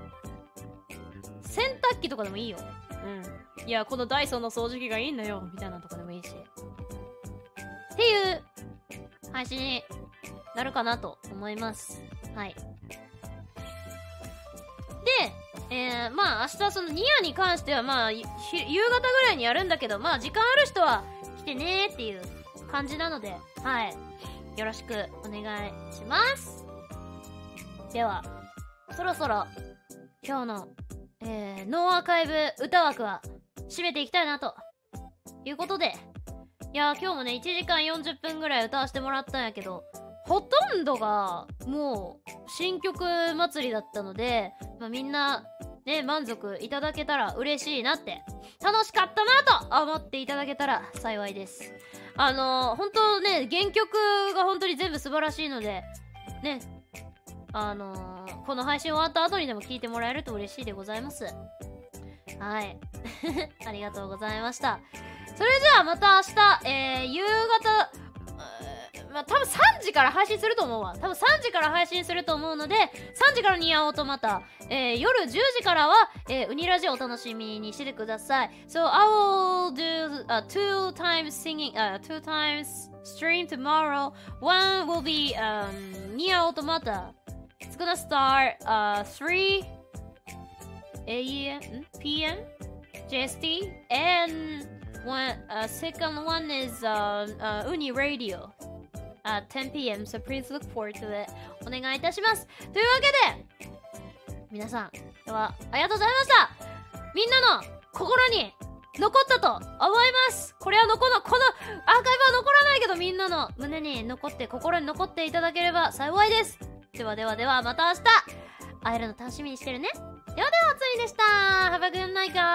洗濯機とかでもいいよ。うん。いや、このダイソンの掃除機がいいんだよ。みたいなとかでもいいし。っていう配信になるかなと思います。はい。で、えー、まあ明日そのニアに関してはまあ夕方ぐらいにやるんだけど、まあ時間ある人は来てねーっていう感じなので、はい。よろしくお願いします。では、そろそろ今日の、えー、ノーアーカイブ歌枠は締めていきたいなということで、いやー今日もねいちじかんよんじゅっぷんぐらい歌わせてもらったんやけど、ほとんどがもう新曲祭りだったので、まあ、みんなね満足いただけたら嬉しいなって、楽しかったなと思っていただけたら幸いです。あのー、本当ね原曲が本当に全部素晴らしいのでね、あのー、この配信終わった後にでも聴いてもらえると嬉しいでございます。はいありがとうございました。それじゃあまた明日、えー、夕方、まあ、多分さんじから配信すると思うわ。多分さんじから配信すると思うので、さんじからニアオートマタ、えー、夜じゅうじからは、えー、ウニラジオお楽しみにしててください。So I will do、uh, two times singing、uh, two times stream tomorrow. One will be um, Nier Automata. It's gonna start、uh, three a m p m J S T, and one uh, second one is uh, uh, Uni Radio at ten p m So please look forward to it. お願いいたします。というわけで皆さん今日はありがとうございました。みんなの心に残ったと思います。これは残のこのアーカイブは残らないけど、みんなの胸に残って心に残っていただければ幸いです。ではではではまた明日会えるの楽しみにしてるね。ではでは、ついでした。Have a good night, guys.